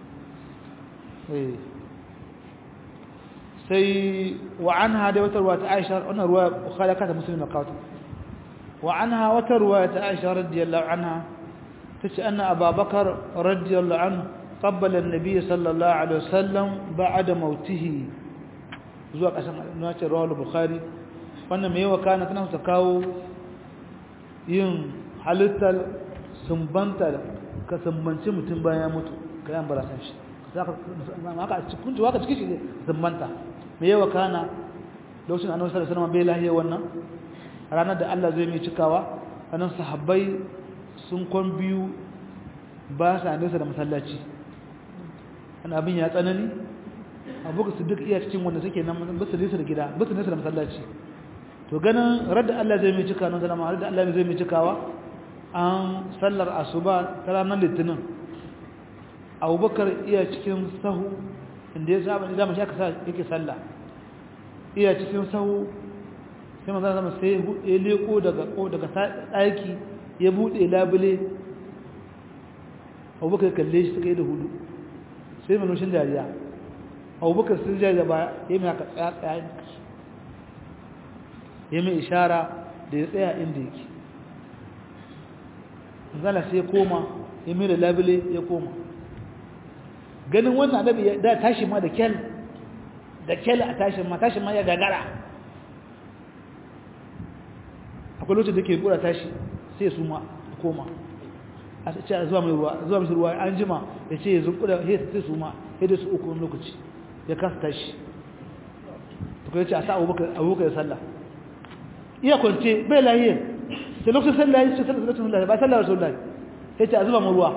sai wa anha da wata ruwa ta Aisha wannan ruwa Bukhari ka ta Muslim ka kawo wa anha wata ruwa ta Aisha radiyallahu anha tace anna Abu Bakar radiyallahu anhu qabbala an-nabiy sallallahu alaihi wasallam ba'da mautihi zuwa kasan nace rawal Bukhari wannan mai yawa kana tana ta kawo yin halittar sumbanta ka sumbanci mutum bayan ya mutu kayan barasan shi zaka maka cikin waka cikin shi sumbanta mai yawa kana lokacin annabi sallallahu alaihi wasallam bai lahiya wannan ranar da Allah zai mai cikawa anan sahabbai sun kon biyu ba sa nesa da masallaci ana abin ya tsanani Abubakar Siddiq iya cikin wanda suke nan basu nesa da gida basu nesa da masallaci to ganin radda Allah zai mai cika nan zalama radda Allah zai mai cikawa an sallar asuba ta ranar litinin Abubakar iya cikin sahu inda ya saba idan mashi aka sa yake sallah iya cikin sahu sai manzo zama sai ya leko daga daki ya bude labule Abubakar kalle shi suka yi da hudu sai manushin dariya Abubakar sun jaje ba yayin haka tsaya ya mai ishara da ya tsaya inda yake zala sai koma ya mai da labule ya koma ganin wannan annabi da tashi ma da kyal a tashin ma ya gagara akwai lokacin da ke kura tashi sai su ma koma a ce zuwa mai ruwa an jima ya ce ya zunkura sai su ma sai da su uku lokaci ya kasa tashi to kai ce a sa abubakar ya sallah iya kwance bai lahiyar sai lokacin sallah ya ce sallah ba sallah rasulullah sai ce a zuba mu ruwa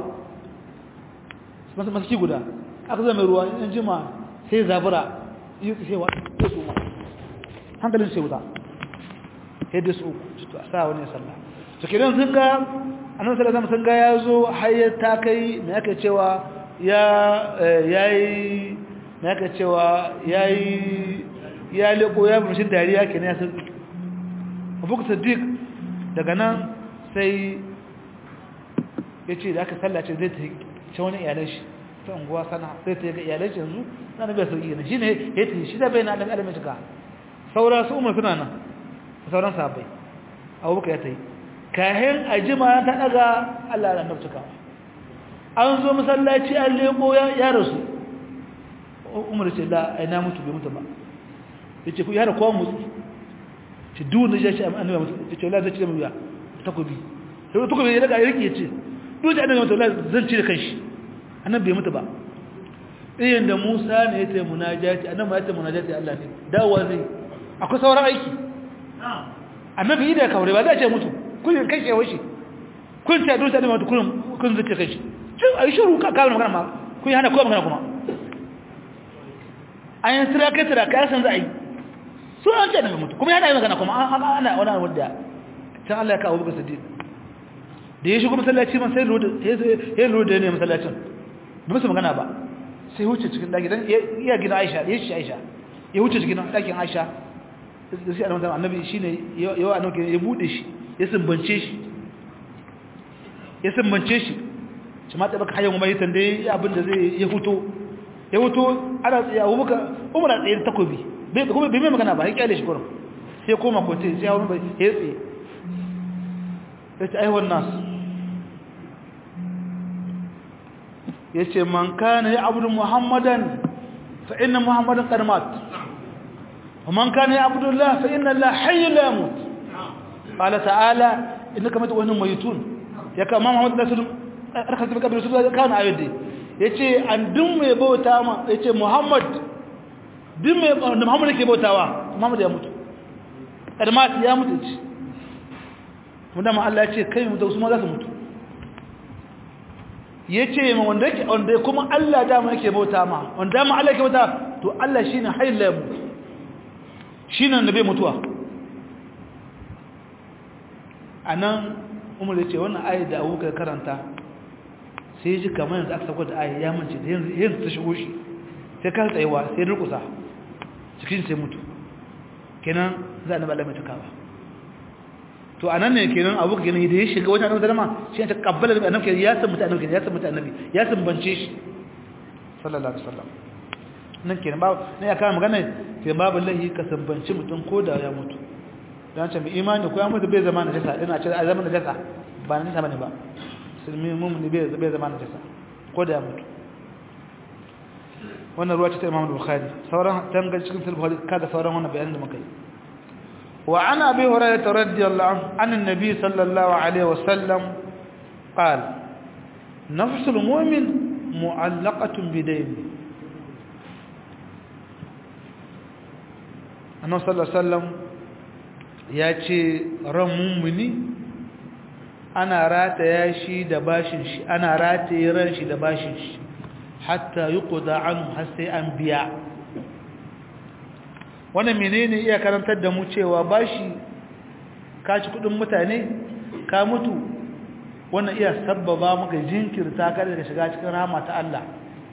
masu guda aka zama ruwa in jima sai zabura yi tsewa sai su ma hankalin sai wuta sai da su a sa wani sallah to kidan sun ga annabi sallallahu alaihi wasallam sun ga yazo hayyar ta kai me aka cewa yayi naka cewa ya leko ya mushin dariya kenan ya sauki Abu Siddiq daga nan sai yace da aka sallace zai ta ce wani iyalan shi ta unguwa sana sai ta ga iyalan shi yanzu nan bai sauki ne shine yace shi da bai na da alamin tuka saura su umar suna nan sauran sahabbai Abubakar ya tayi kahin ajima ta daga Allah ran nafsuka an zo masallaci an leko ya rasu umar ce la ai na mutu bai mutu ba yace ku yara kowa mutu ce duk da shi annabi mutu yace la zai ci mu ya takobi sai takobi ya daga yake yace duk da annabi mutu la zan ci da kanshi annabi bai mutu ba irin da Musa ne yace munajati annabi yace munajati Allah ne dawa zai akwai sauran aiki annabi idan kaure ba zai ce mutu kullun kai ce washi kun ce duk da annabi mutu kun zai ce kanshi sai ai shiru ka kawo magana ma kun hana kowa magana kuma ayin tira kai san za a yi su an ce da mutu kuma yana yi magana kuma ana wani wadda can Allah ya kawo Abubakar Siddiq da ya shigo masallaci man sai lura ne masallacin ba musu magana ba sai huce cikin daki dan iya gina Aisha da shi Aisha ya huce cikin dakin Aisha da sai annabi shine yawa annabi ya bude shi ya sumbance shi kuma ta baka hayan mai tande abin da zai ya huto ana tsaya Abubakar Umar tsaye takobi bai kuma bai mai magana ba ya kyale shi gurin sai koma kote sai ya wani ya tsaye yace ai wannan yace man kana ya abudu Muhammadan fa inna Muhammadan qad mat wa man kana ya abudu Allah fa inna Allah hayy la yamut qala ta'ala innaka maytun wa innahum maytun ya kama Muhammad sallallahu alaihi wasallam kabir su kana ayyudi yace an dun mai bauta ma yace Muhammad dun mai Muhammad ke bautawa Muhammad ya mutu kadmat ya mutu ce wanda ma Allah yace kai mutu su ma za su mutu yace ma wanda kuma Allah da mu yake bauta ma wanda ma Allah yake bauta to Allah shine hayyul la yamut shine annabi mutuwa anan Umar yace wannan ayat da Abu Bakar karanta sai ji kamar yanzu aka sako da ayi ya mance da yanzu ta shigo shi sai ka tsayewa sai durkusa cikin sai mutu kenan za a naba Allah mai takawa to anan ne kenan abu kenan da ya shiga wajen annabi sallama shi ta kabbala da annabi ya san mutu annabi ya san bance shi sallallahu alaihi wasallam nan kenan ba ne ya kawo magana ke babu lahi ka sambance mutum ko da ya mutu dan ce mai imani ko ya mutu bai zama na jasa ina ce a zaman da jasa ba na jasa bane ba musulmi mummuni bai zama najasa ko da ya mutu wannan ruwa ce ta Imam Bukhari sauran tangar cikin Sahih Bukhari kaga sauran wannan bayanin da muka yi wa ana abi hurairah radiyallahu anhu annabi sallallahu alaihi wasallam qala nafsul mu'min mu'allaqatun bidayn annabi sallallahu alaihi wasallam ya ce ran mu'mini ana rataya shi da bashin shi ana rataye ran shi da bashin shi hatta yuqda anhu har sai an biya wannan menene iya karantar da mu cewa bashi ka ci kudin mutane ka mutu wannan iya sabbaba maka jinkirta ka daga shiga cikin rahama ta Allah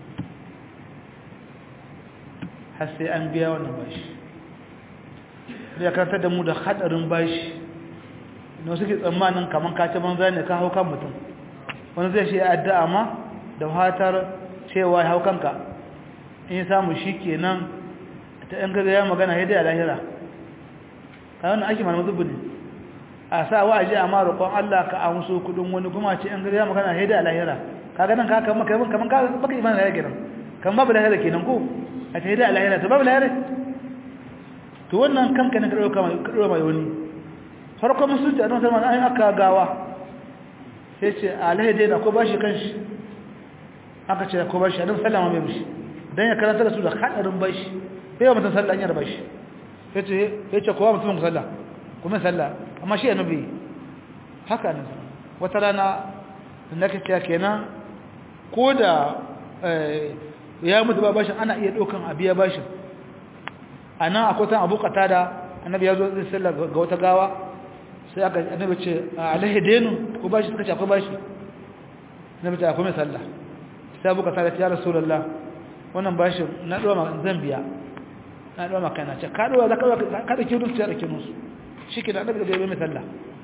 har sai an biya wannan bashi iya karantar da mu da hadarin bashi ne suke tsammanin kaman kace banza ne ka hau kan mutum wani zai shi addu'a ma da fatar cewa ya hau kanka in samu shikenan ta yan gaga ya magana sai dai a lahira kai wannan ake malamin zubu ne a sa wa'azi amma roƙon Allah ka amso kudin wani kuma ce yan gaga ya magana sai dai a lahira kaga nan ka kaman ka baka imani lahira kenan kan babu lahira kenan ko a sai dai a lahira to babu lahira to wannan kanka ne ka dauka mai wani farko musulunci a nan sama an aka gawa sai ce alaihi dai da ko bashi kanshi aka ce ko bashi annabi sallama mai bishi dan ya karanta da su da hadarin bashi sai mutum sallah an yarda bashi sai ce kowa mutum sallah kuma sallah amma shi annabi haka ne wata rana da kace kenan ko da ya mutu ba bashin ana iya dokan abiya bashin anan akwai tan Abu Qatada annabi ya zo zai sallah ga wata gawa sai aka annabi ce alaihi denu ko bashi suka ce akwai bashi annabi ta akwai sallah sai abu kasa da ya rasulullah wannan bashin na doma zan biya na doma kana ce ka dawa zaka ka da kiru ta da kiru shi ke da annabi da bai mai sallah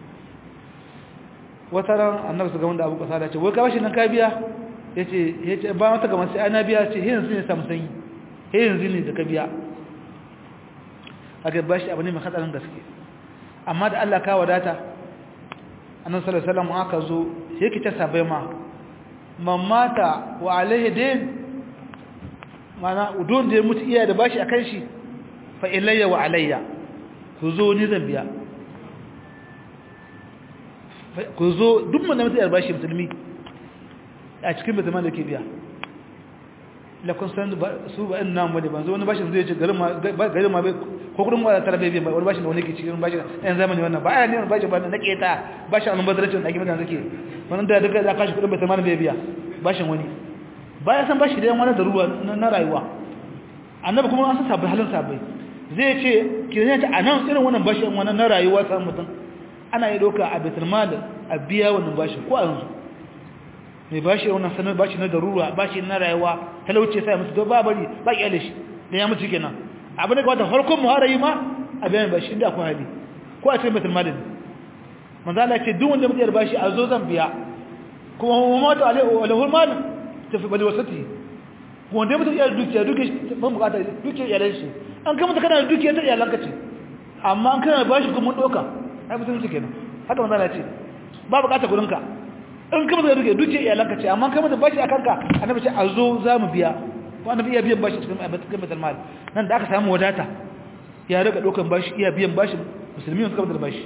wata ran annabi su ga wanda abu kasa da ce wai ka bashin nan ka biya yace ba mata kamar sai ana biya ce yanzu ne samu sanyi yanzu ne da ka biya aka bashi abu ne mai hatsarin gaske amma da Allah ka wadata annabi sallallahu alaihi wasallam aka zo sai ki ta sabai ma mamata wa alaihi din mana udon da ya mutu iya da bashi akan shi fa ilayya wa alayya ku zo ni zan biya ku zo duk mun da mutu iya bashi musulmi a cikin mutum da ke biya la kun san su ba inna mu da ban zo wani bashin zai ce garin ma bai ko kudin wala tarabe bai wani bashin da wani ke cikin bashin ɗan zamani wannan ba ai ne bashin ba na keta bashin almubazarancin da ake mutane suke wannan da duka za ka shi kudin bai tsamana bai biya bashin wani baya san bashi da yan wani da ruwa na rayuwa annabi kuma an san sabbin halin sabbai zai ce kiran ta anan irin wannan bashin wannan na rayuwa san mutum ana yi doka a baitul mal a biya wannan bashin ko a yanzu mai bashi wannan sanar bashi na darura bashi na rayuwa talauce sai mutu to ba bari ba kiyale shi da ya mutu kenan abin da wata farkon muharayi ma a bayan bashi inda akwai hali ko a cikin baitul mal manzo Allah ce duk wanda mutu bashi a zo zan biya kuma mu mata alai wa lahul mal tafi bali wasati wanda mutu ya dukiya ban bukata dukiya iyalan shi an kama kana da dukiya ta iyalan ka ce amma an kana bashi kuma mun doka ai mutum kenan haka manzo Allah ce ba bukata gurin ka in kama da duke iyalanka ce amma kama da bashi a kanka annabi ce a zo za mu biya ko annabi iya biyan bashi cikin baitul mal nan da aka samu wadata ya riga dokan bashi iya biyan bashi musulmi suka bada bashi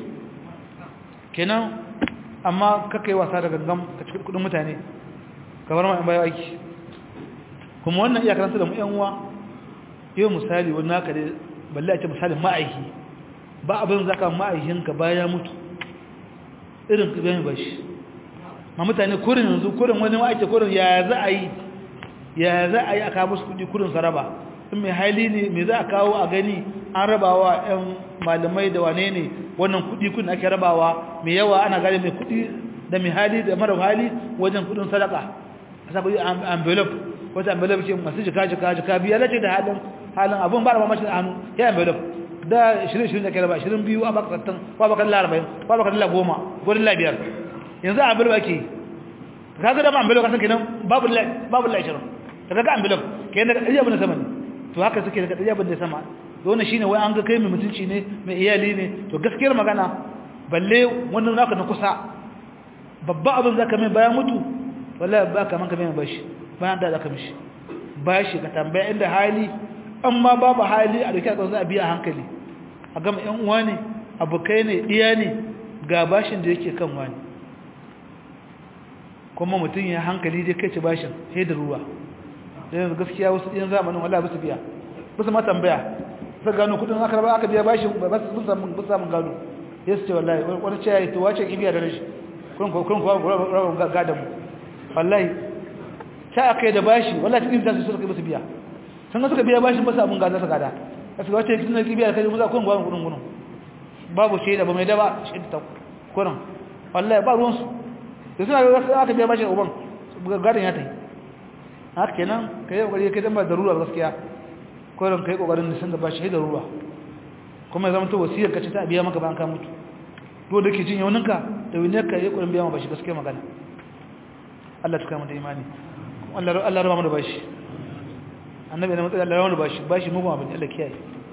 kenan amma kaka yi wasa da gangam ka cikin kudin mutane ka bar ma in bayan aiki kuma wannan iya karanta da mu yan uwa yau misali wannan haka dai balle a ce misalin ma'aiki ba abin zaka ma'aikinka baya mutu irin ka bayan bashi ma mutane kurin yanzu kurin wani ake kurin ya za a yi a kawo musu kudi kurin saraba in mai hali ne mai za a kawo a gani an rabawa yan malamai da wane ne wannan kudi kudin ake rabawa mai yawa ana gani mai kudi da mai hali da mara hali wajen kudin sadaka a sa kudi envelope wata envelope ce masu jika biya lace da halin abun ba da mamashi da hannu ya envelope da 20 da ke raba 22 a baka 60 ko a baka 40 ko a baka 10 ko 5 yanzu a bilba ke kaga da ba ambulo kasan kenan babu lashirin daga ga ambulo kenan daga ɗaya bane sama ne to haka suke daga ɗaya bane sama to wannan shine wai an ga kai mai mutunci ne mai iyali ne to gaskiyar magana balle wannan naka na kusa babba abin zaka mai bayan mutu wallahi ba ka man ka mai bashi bayan da zaka mishi bashi ka tambaya inda hali amma babu hali a dake za a biya hankali a gama ƴan uwa ne abokai ne iya ne ga bashin da yake kan wani kuma mutum ya hankali dai kai ci bashin sai da ruwa yanzu gaskiya wasu ɗin zamanin wallahi ba su biya ba su ma tambaya sai gano kudin aka raba aka biya bashin ba su samun gado ya su ce wallahi wani ce ya yi to wace ibiya da rashi kun kuwa gadon wallahi ta aka yi da bashi wallahi cikin zasu suka kai ba su biya sun ga suka biya bashin ba su abin gada su gada a su wace cikin ibiya da kai musa kun gwanon gudun babu shaida ba mai daba shaida ta kurin wallahi ba ruwansu da suna ga gaskiya aka biya bashi uban gadon ya tai haka kenan kai kokari kai dan ba darura gaskiya koran kai kokarin nisan da bashi da ruwa kuma ya zama to wasiyar ka ce ta biya maka bayan ka mutu to da ke jin yauninka da wani ka yi kokarin biya maka bashi gaskiya magana Allah ta kama da imani Allah raba mu da bashi annabi ne mutsaya Allah raba mu da bashi mugun abin Allah kiyaye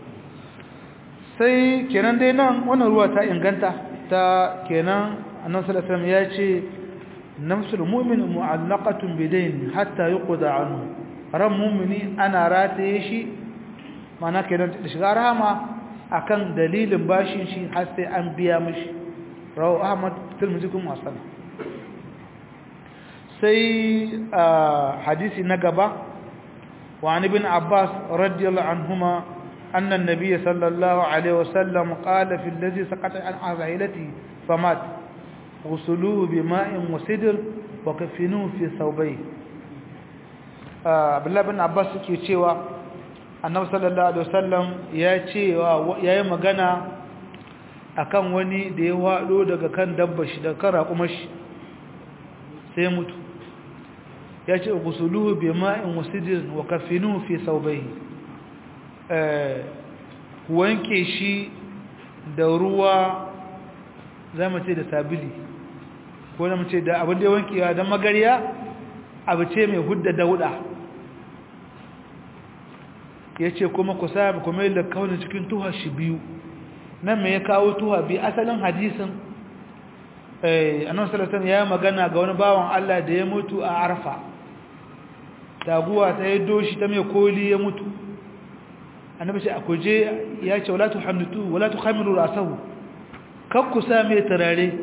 sai kenan dai nan wannan ruwa ta inganta ta kenan annabi sallallahu alaihi wasallam ya ce nafsul mu'min mu'allaqatun bidayn hatta yuqda anhu ran mu'mini ana rataye shi mana kenan shiga rahama akan dalilin bashin shi har sai an biya mishi rawu ahmad tirmidhi kuma hasan sai hadisi na gaba wa an ibn abbas radiyallahu anhuma anna an-nabiy sallallahu alaihi wasallam qala fi alladhi saqata an azahilati famat غسلوه بماء وسدر وكفنوه في ثوبيه Abdullah bin Abbas yake cewa Annabi sallallahu alaihi wasallam ya cewa yayi magana akan wani da ya wado daga kan dabba shi da kan raƙumar shi sai mutu ya ce gusuluhu bi ma'in wasidin wa kafinuhu fi thawbayhi wanke shi da ruwa zamu ce da sabili ko zamu ce da abin da wankewa da magariya abu ce mai hudda dauda yace kuma ku sa ku mai da kaunin cikin tuha shi biyu nan me ya kawo tuha bi asalin hadisin annabi sallallahu alaihi ya magana ga wani bawan Allah da ya mutu a Arfa taguwa ta yi doshi ta mai koli ya mutu annabi sai akuje ya ce wala tuhannitu wala tukhamiru rasahu kakku sa mai tarare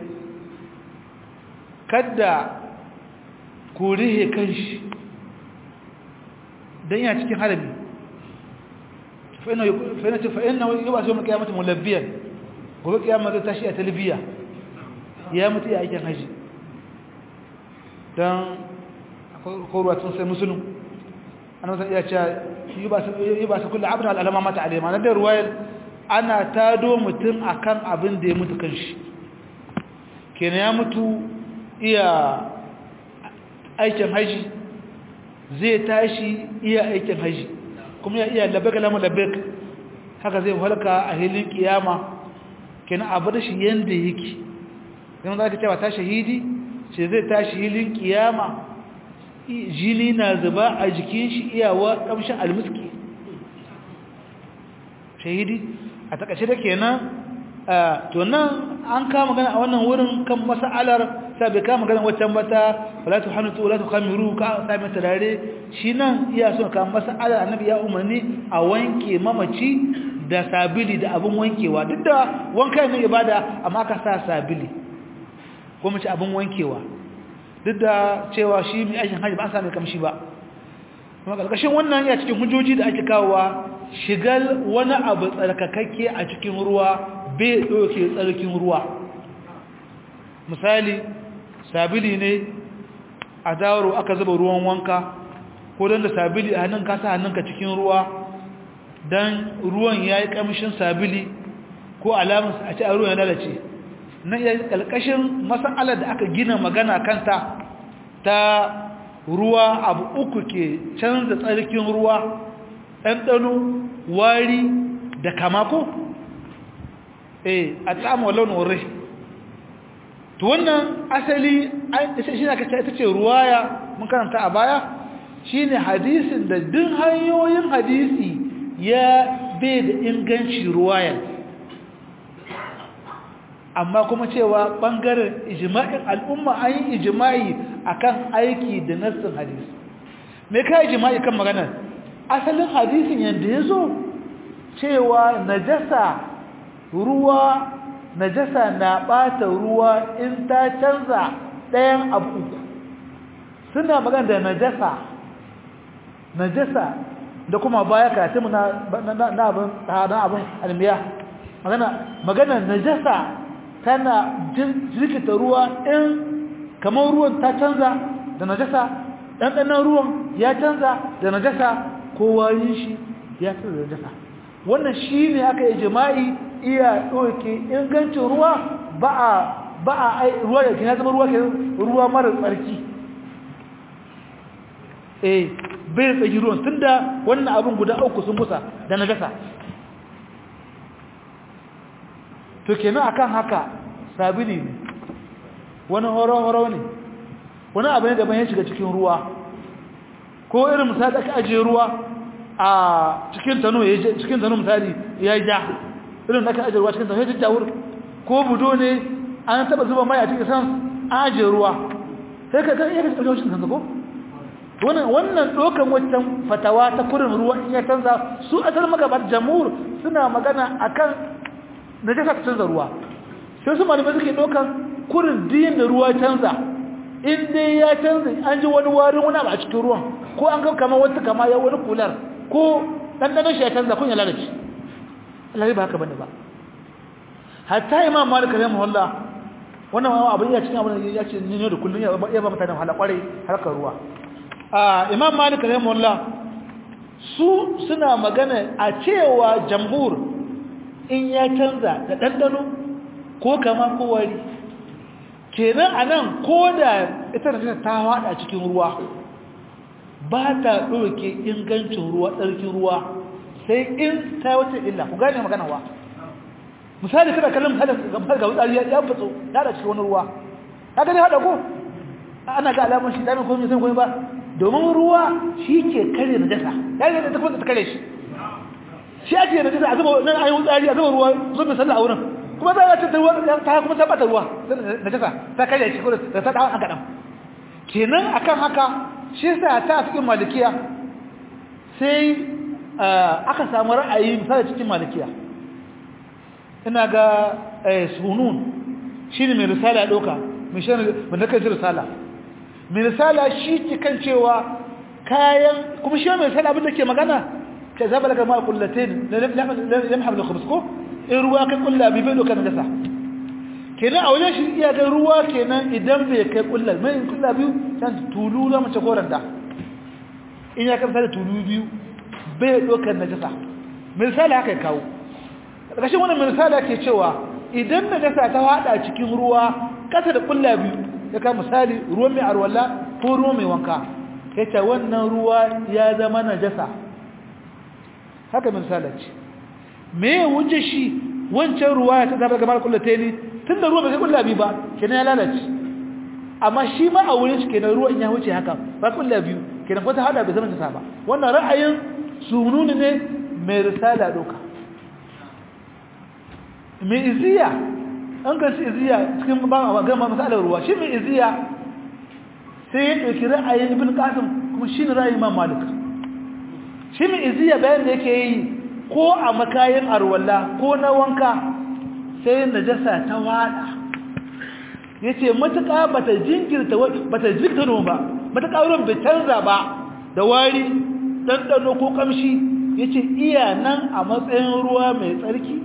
kada ku rihe kanshi dan ya cikin harami fa inna yuba su kiyamatu mulabbiyan gobe kiyama zai tashi a talbiya ya mutu ya aikin haji dan korwa tun sai musulun annabi ya ce yuba su kullu abdan alama mata alima na da ruwayar ana tado mutum akan abin da ya mutu kanshi kenan ya mutu iya aikin haji zai tashi iya aikin haji kuma ya iya labbaik lamu labbaik haka zai halka a hilin kiyama kenan abu da shi yanda yake dan zaka cewa ta shahidi ce zai tashi hilin kiyama jini na zuba a jikin shi iyawa kamshin almiski shahidi a takaice da kenan to nan an kama magana a wannan wurin kan mas'alar sai kama magana waccan bata wala tuhannatu wala tukhamiru ka sai mata dare shi nan iya so kan mas'alar annabi ya umarni a wanke mamaci da sabili da abun wankewa duk da wanka ne ibada amma ka sa sabili ko mace abun wankewa duk da cewa shi mai aikin haji ba a sami kamshi ba kuma kalkashin wannan ya cikin hujjoji da ake kawowa shigal wani abu tsarkakakke a cikin ruwa bai doke tsarkin ruwa misali sabili ne a dawaro aka zuba ruwan wanka ko don da sabili a hannun kasa hannunka cikin ruwa don ruwan ya yi kamshin sabili ko alamun a ci a ruwan ya lalace na iya kalkashin mas'alar da aka gina magana kanta ta ruwa abu uku ke canza tsarkin ruwa ɗanɗano wari da kamako a tsamu launin wurin to wannan asali shi na kasa ita ce ruwaya mun karanta a baya shi ne hadisin da duk hanyoyin hadisi ya bai da inganci ruwayar amma kuma cewa bangaren ijma'in al'umma an yi ijma'i akan aiki da nassin hadisi me kai ijma'i kan maganar asalin hadisin yanda yazo cewa najasa na bata ruwa in ta canza ɗayan abu uku suna magana da najasa da kuma baya katimu na abin almiya magana najasa tana jirkita ruwa in kamar ruwan ta canza da najasa ɗanɗanon ruwan ya canza da najasa ko warin shi ya canza da najasa wannan shi ne aka yi jima'i iya ɗauke ingancin ruwa ba a ruwa da kina zama ruwa mara tsarki bai tsaki ruwan tun da wannan abin guda uku sun busa da najasa to kenan akan haka sabili ne wani horo-horo ne wani abu ne daban ya shiga cikin ruwa ko irin misali aka ajiye ruwa a cikin tano misali ya ja irin aka ajiye ruwa cikin tano ya jajjawur ko budo ne an taba zuba mai a cikin san ajiye ruwa sai ka kan iya kashe ƙarshen kansa ko wannan dokan wancan fatawa ta kurin ruwa in ya canza su asal magabar jamhur suna magana akan najasa ta canza ruwa sai su malamai suke dokan kurin diyin da ruwa canza in dai ya canza an ji wani warin wani a cikin ruwan ko an ga kamar wata kama ya wani kular ko dandanon shi ya canza kun ya lalace Allah ba haka bane ba hatta imam malik rahimahullah wannan abin ya cikin abin ya ce ne da kullun ya ba mutane hala kware harkar ruwa imam malik rahimahullah su suna magana a cewa jamhur in ya canza da dandano ko kama ko wari kenan anan ko da ita da ta hada cikin ruwa ba ta ɗauke ingancin ruwa tsarkin ruwa sai in ta wata illa ku gane magana wa misali kada kallon misali ga wutsari ya fito ya da cikin wani ruwa ka gani haɗa ko ana ga alamun shi damin komai sai komai ba domin ruwa shi ke kare najasa ya yi da ta kare shi shi ake da najasa a zuba nan ayi wutsari a zuba ruwa zo mai sallah a wurin kuma za a ce ta kuma ta bata ruwa najasa ta kare shi ko da ta dawo an kaɗan kenan akan haka shi yasa ta cikin malikiya sai aka samu ra'ayi misali cikin malikiya ina ga sunun shine mai risala doka mai shan da kai risala mai risala shi ke kan cewa kayan kuma shi mai risala abin da ke magana ka zaba daga ma kullatain lam hamlu khubs ko in ruwa kai kulla bi bai doka najasa kenan a wajen shi iya ga ruwa kenan idan bai kai kulla mai kulla biyu san tulu da mace koranta in ya kamsa da tulu biyu bai doka najasa mai risala haka kawo ƙarshen wannan misali ke cewa idan najasa ta hada cikin ruwa kasa da kulla biyu ya ka misali ruwan mai arwalla ko ruwan mai wanka yace wannan ruwa ya zama najasa haka misali ce me wuce shi wancan ruwa ta zaba ga mal kullataini tunda ruwa bai kulla biyu ba kenan ya lalace amma shi ma a wurin shi kenan ruwan ya wuce haka ba kulla biyu kenan ko ta hada bai zama najasa ba wannan ra'ayin sununi ne mai risala doka mai iziya an ganci iziya cikin gama masalar ruwa shi mai iziya sai ya ɗauki ra'ayin ibn qasim kuma shi ne ra'ayin imam malik shi mai iziya bayan da yake yi ko a makayin arwalla ko na wanka sai najasa ta wada yace matuƙa bata jinkirta bata jikta ba matuƙa wurin bai canza ba da wari ɗanɗano ko kamshi yace iya nan a matsayin ruwa mai tsarki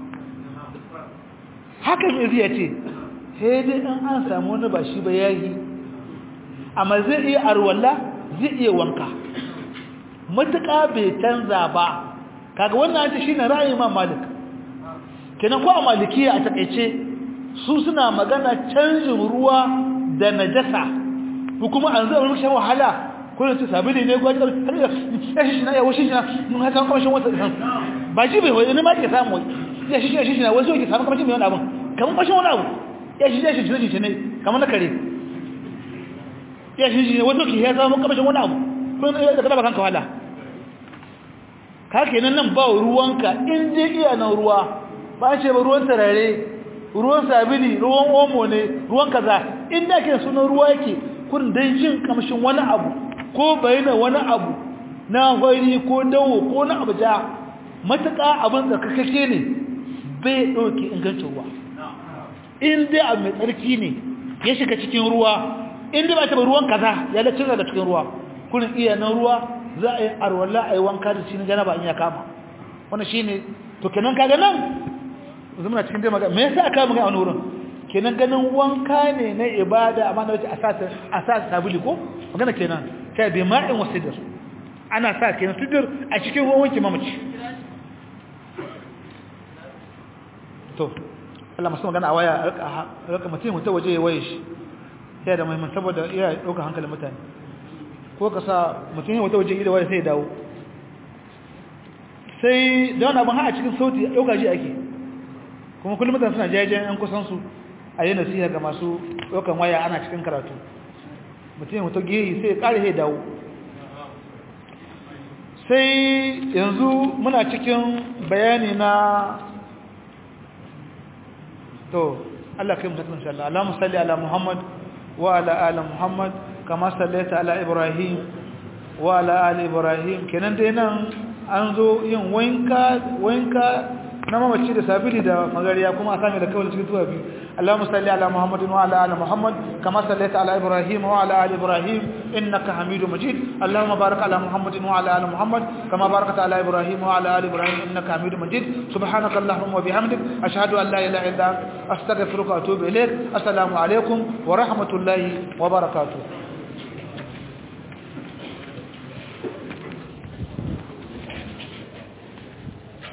haka mai zai ce sai dai in an samu wani ba shi ba yayi amma zai iya arwalla zai iya wanka matuƙa bai canza ba kaga wannan ce shine ra'ayin Imam Malik kenan ko a Malikiya a takeice su suna magana canjin ruwa da najasa ko kuma an zama rushe wahala ko da su sabili ne ko shi na ya wushi na mun haka kuma shi wata ba shi bai wani ma ke samu ya shi na wazo ke samu kamar shi mai wani abu kamar bashin wani abu ya shi ne kamar na kare ya shi ne wazo ke ya samu kamar shi wani abu kun da kada bakan kawala ka kenan nan ba ruwanka in je iya nan ruwa ba ce ba ruwan tarare ruwan sabili ruwan omo ne ruwan kaza inda ke sunan ruwa yake kun dan jin kamshin wani abu ko bayyana wani abu na hoiri ko dawo ko na abu ja matuƙa abin tsarkakake ne bai ɗauki ingancin ruwa in dai abu mai tsarki ne ya shiga cikin ruwa in dai ba ta ruwan kaza ya da cin daga cikin ruwa kurin iya na ruwa za a yi arwalla a yi wanka da shi na janaba in ya kama wannan shi ne to kenan kaga nan zama cikin dai magana me yasa aka magana a wani wurin kenan ganin wanka ne na ibada amma na wace asas sabili ko magana kenan kai bi ma'in wasidir ana sa kenan sidir a cikin ruwan wanke mamaci to Allah masu magana a waya raka mutum ta waje ya waye shi sai da muhimman saboda iya ɗaukar hankalin mutane ko ka sa mutum wata waje da waye sai ya dawo sai da wani abin ha a cikin sauti ɗauka ji ake kuma kullum mutane suna jayajen yan kusansu a yi nasiha ga masu ɗaukan waya ana cikin karatu mutum wata geyi sai ya ƙare ya dawo sai yanzu muna cikin bayani na to Allah kai mutum insha Allah Allahumma salli ala Muhammad wa ala ali Muhammad kama sallaita ala Ibrahim wa ala ali Ibrahim kenan dai nan an zo yin wanka na mamaci da sabili da magariya kuma a sami da kawai cikin tuwa biyu Allahumma salli ala Muhammadin wa ala ali Muhammad kama sallaita ala Ibrahim wa ala ali Ibrahim innaka Hamidum Majid Allahumma barik ala Muhammadin wa ala ali Muhammad kama barakta ala Ibrahim wa ala ali Ibrahim innaka Hamidum Majid subhanaka Allahumma wa bihamdik ashhadu an la ilaha illa anta astaghfiruka wa atubu ilaik assalamu alaikum wa rahmatullahi wa barakatuh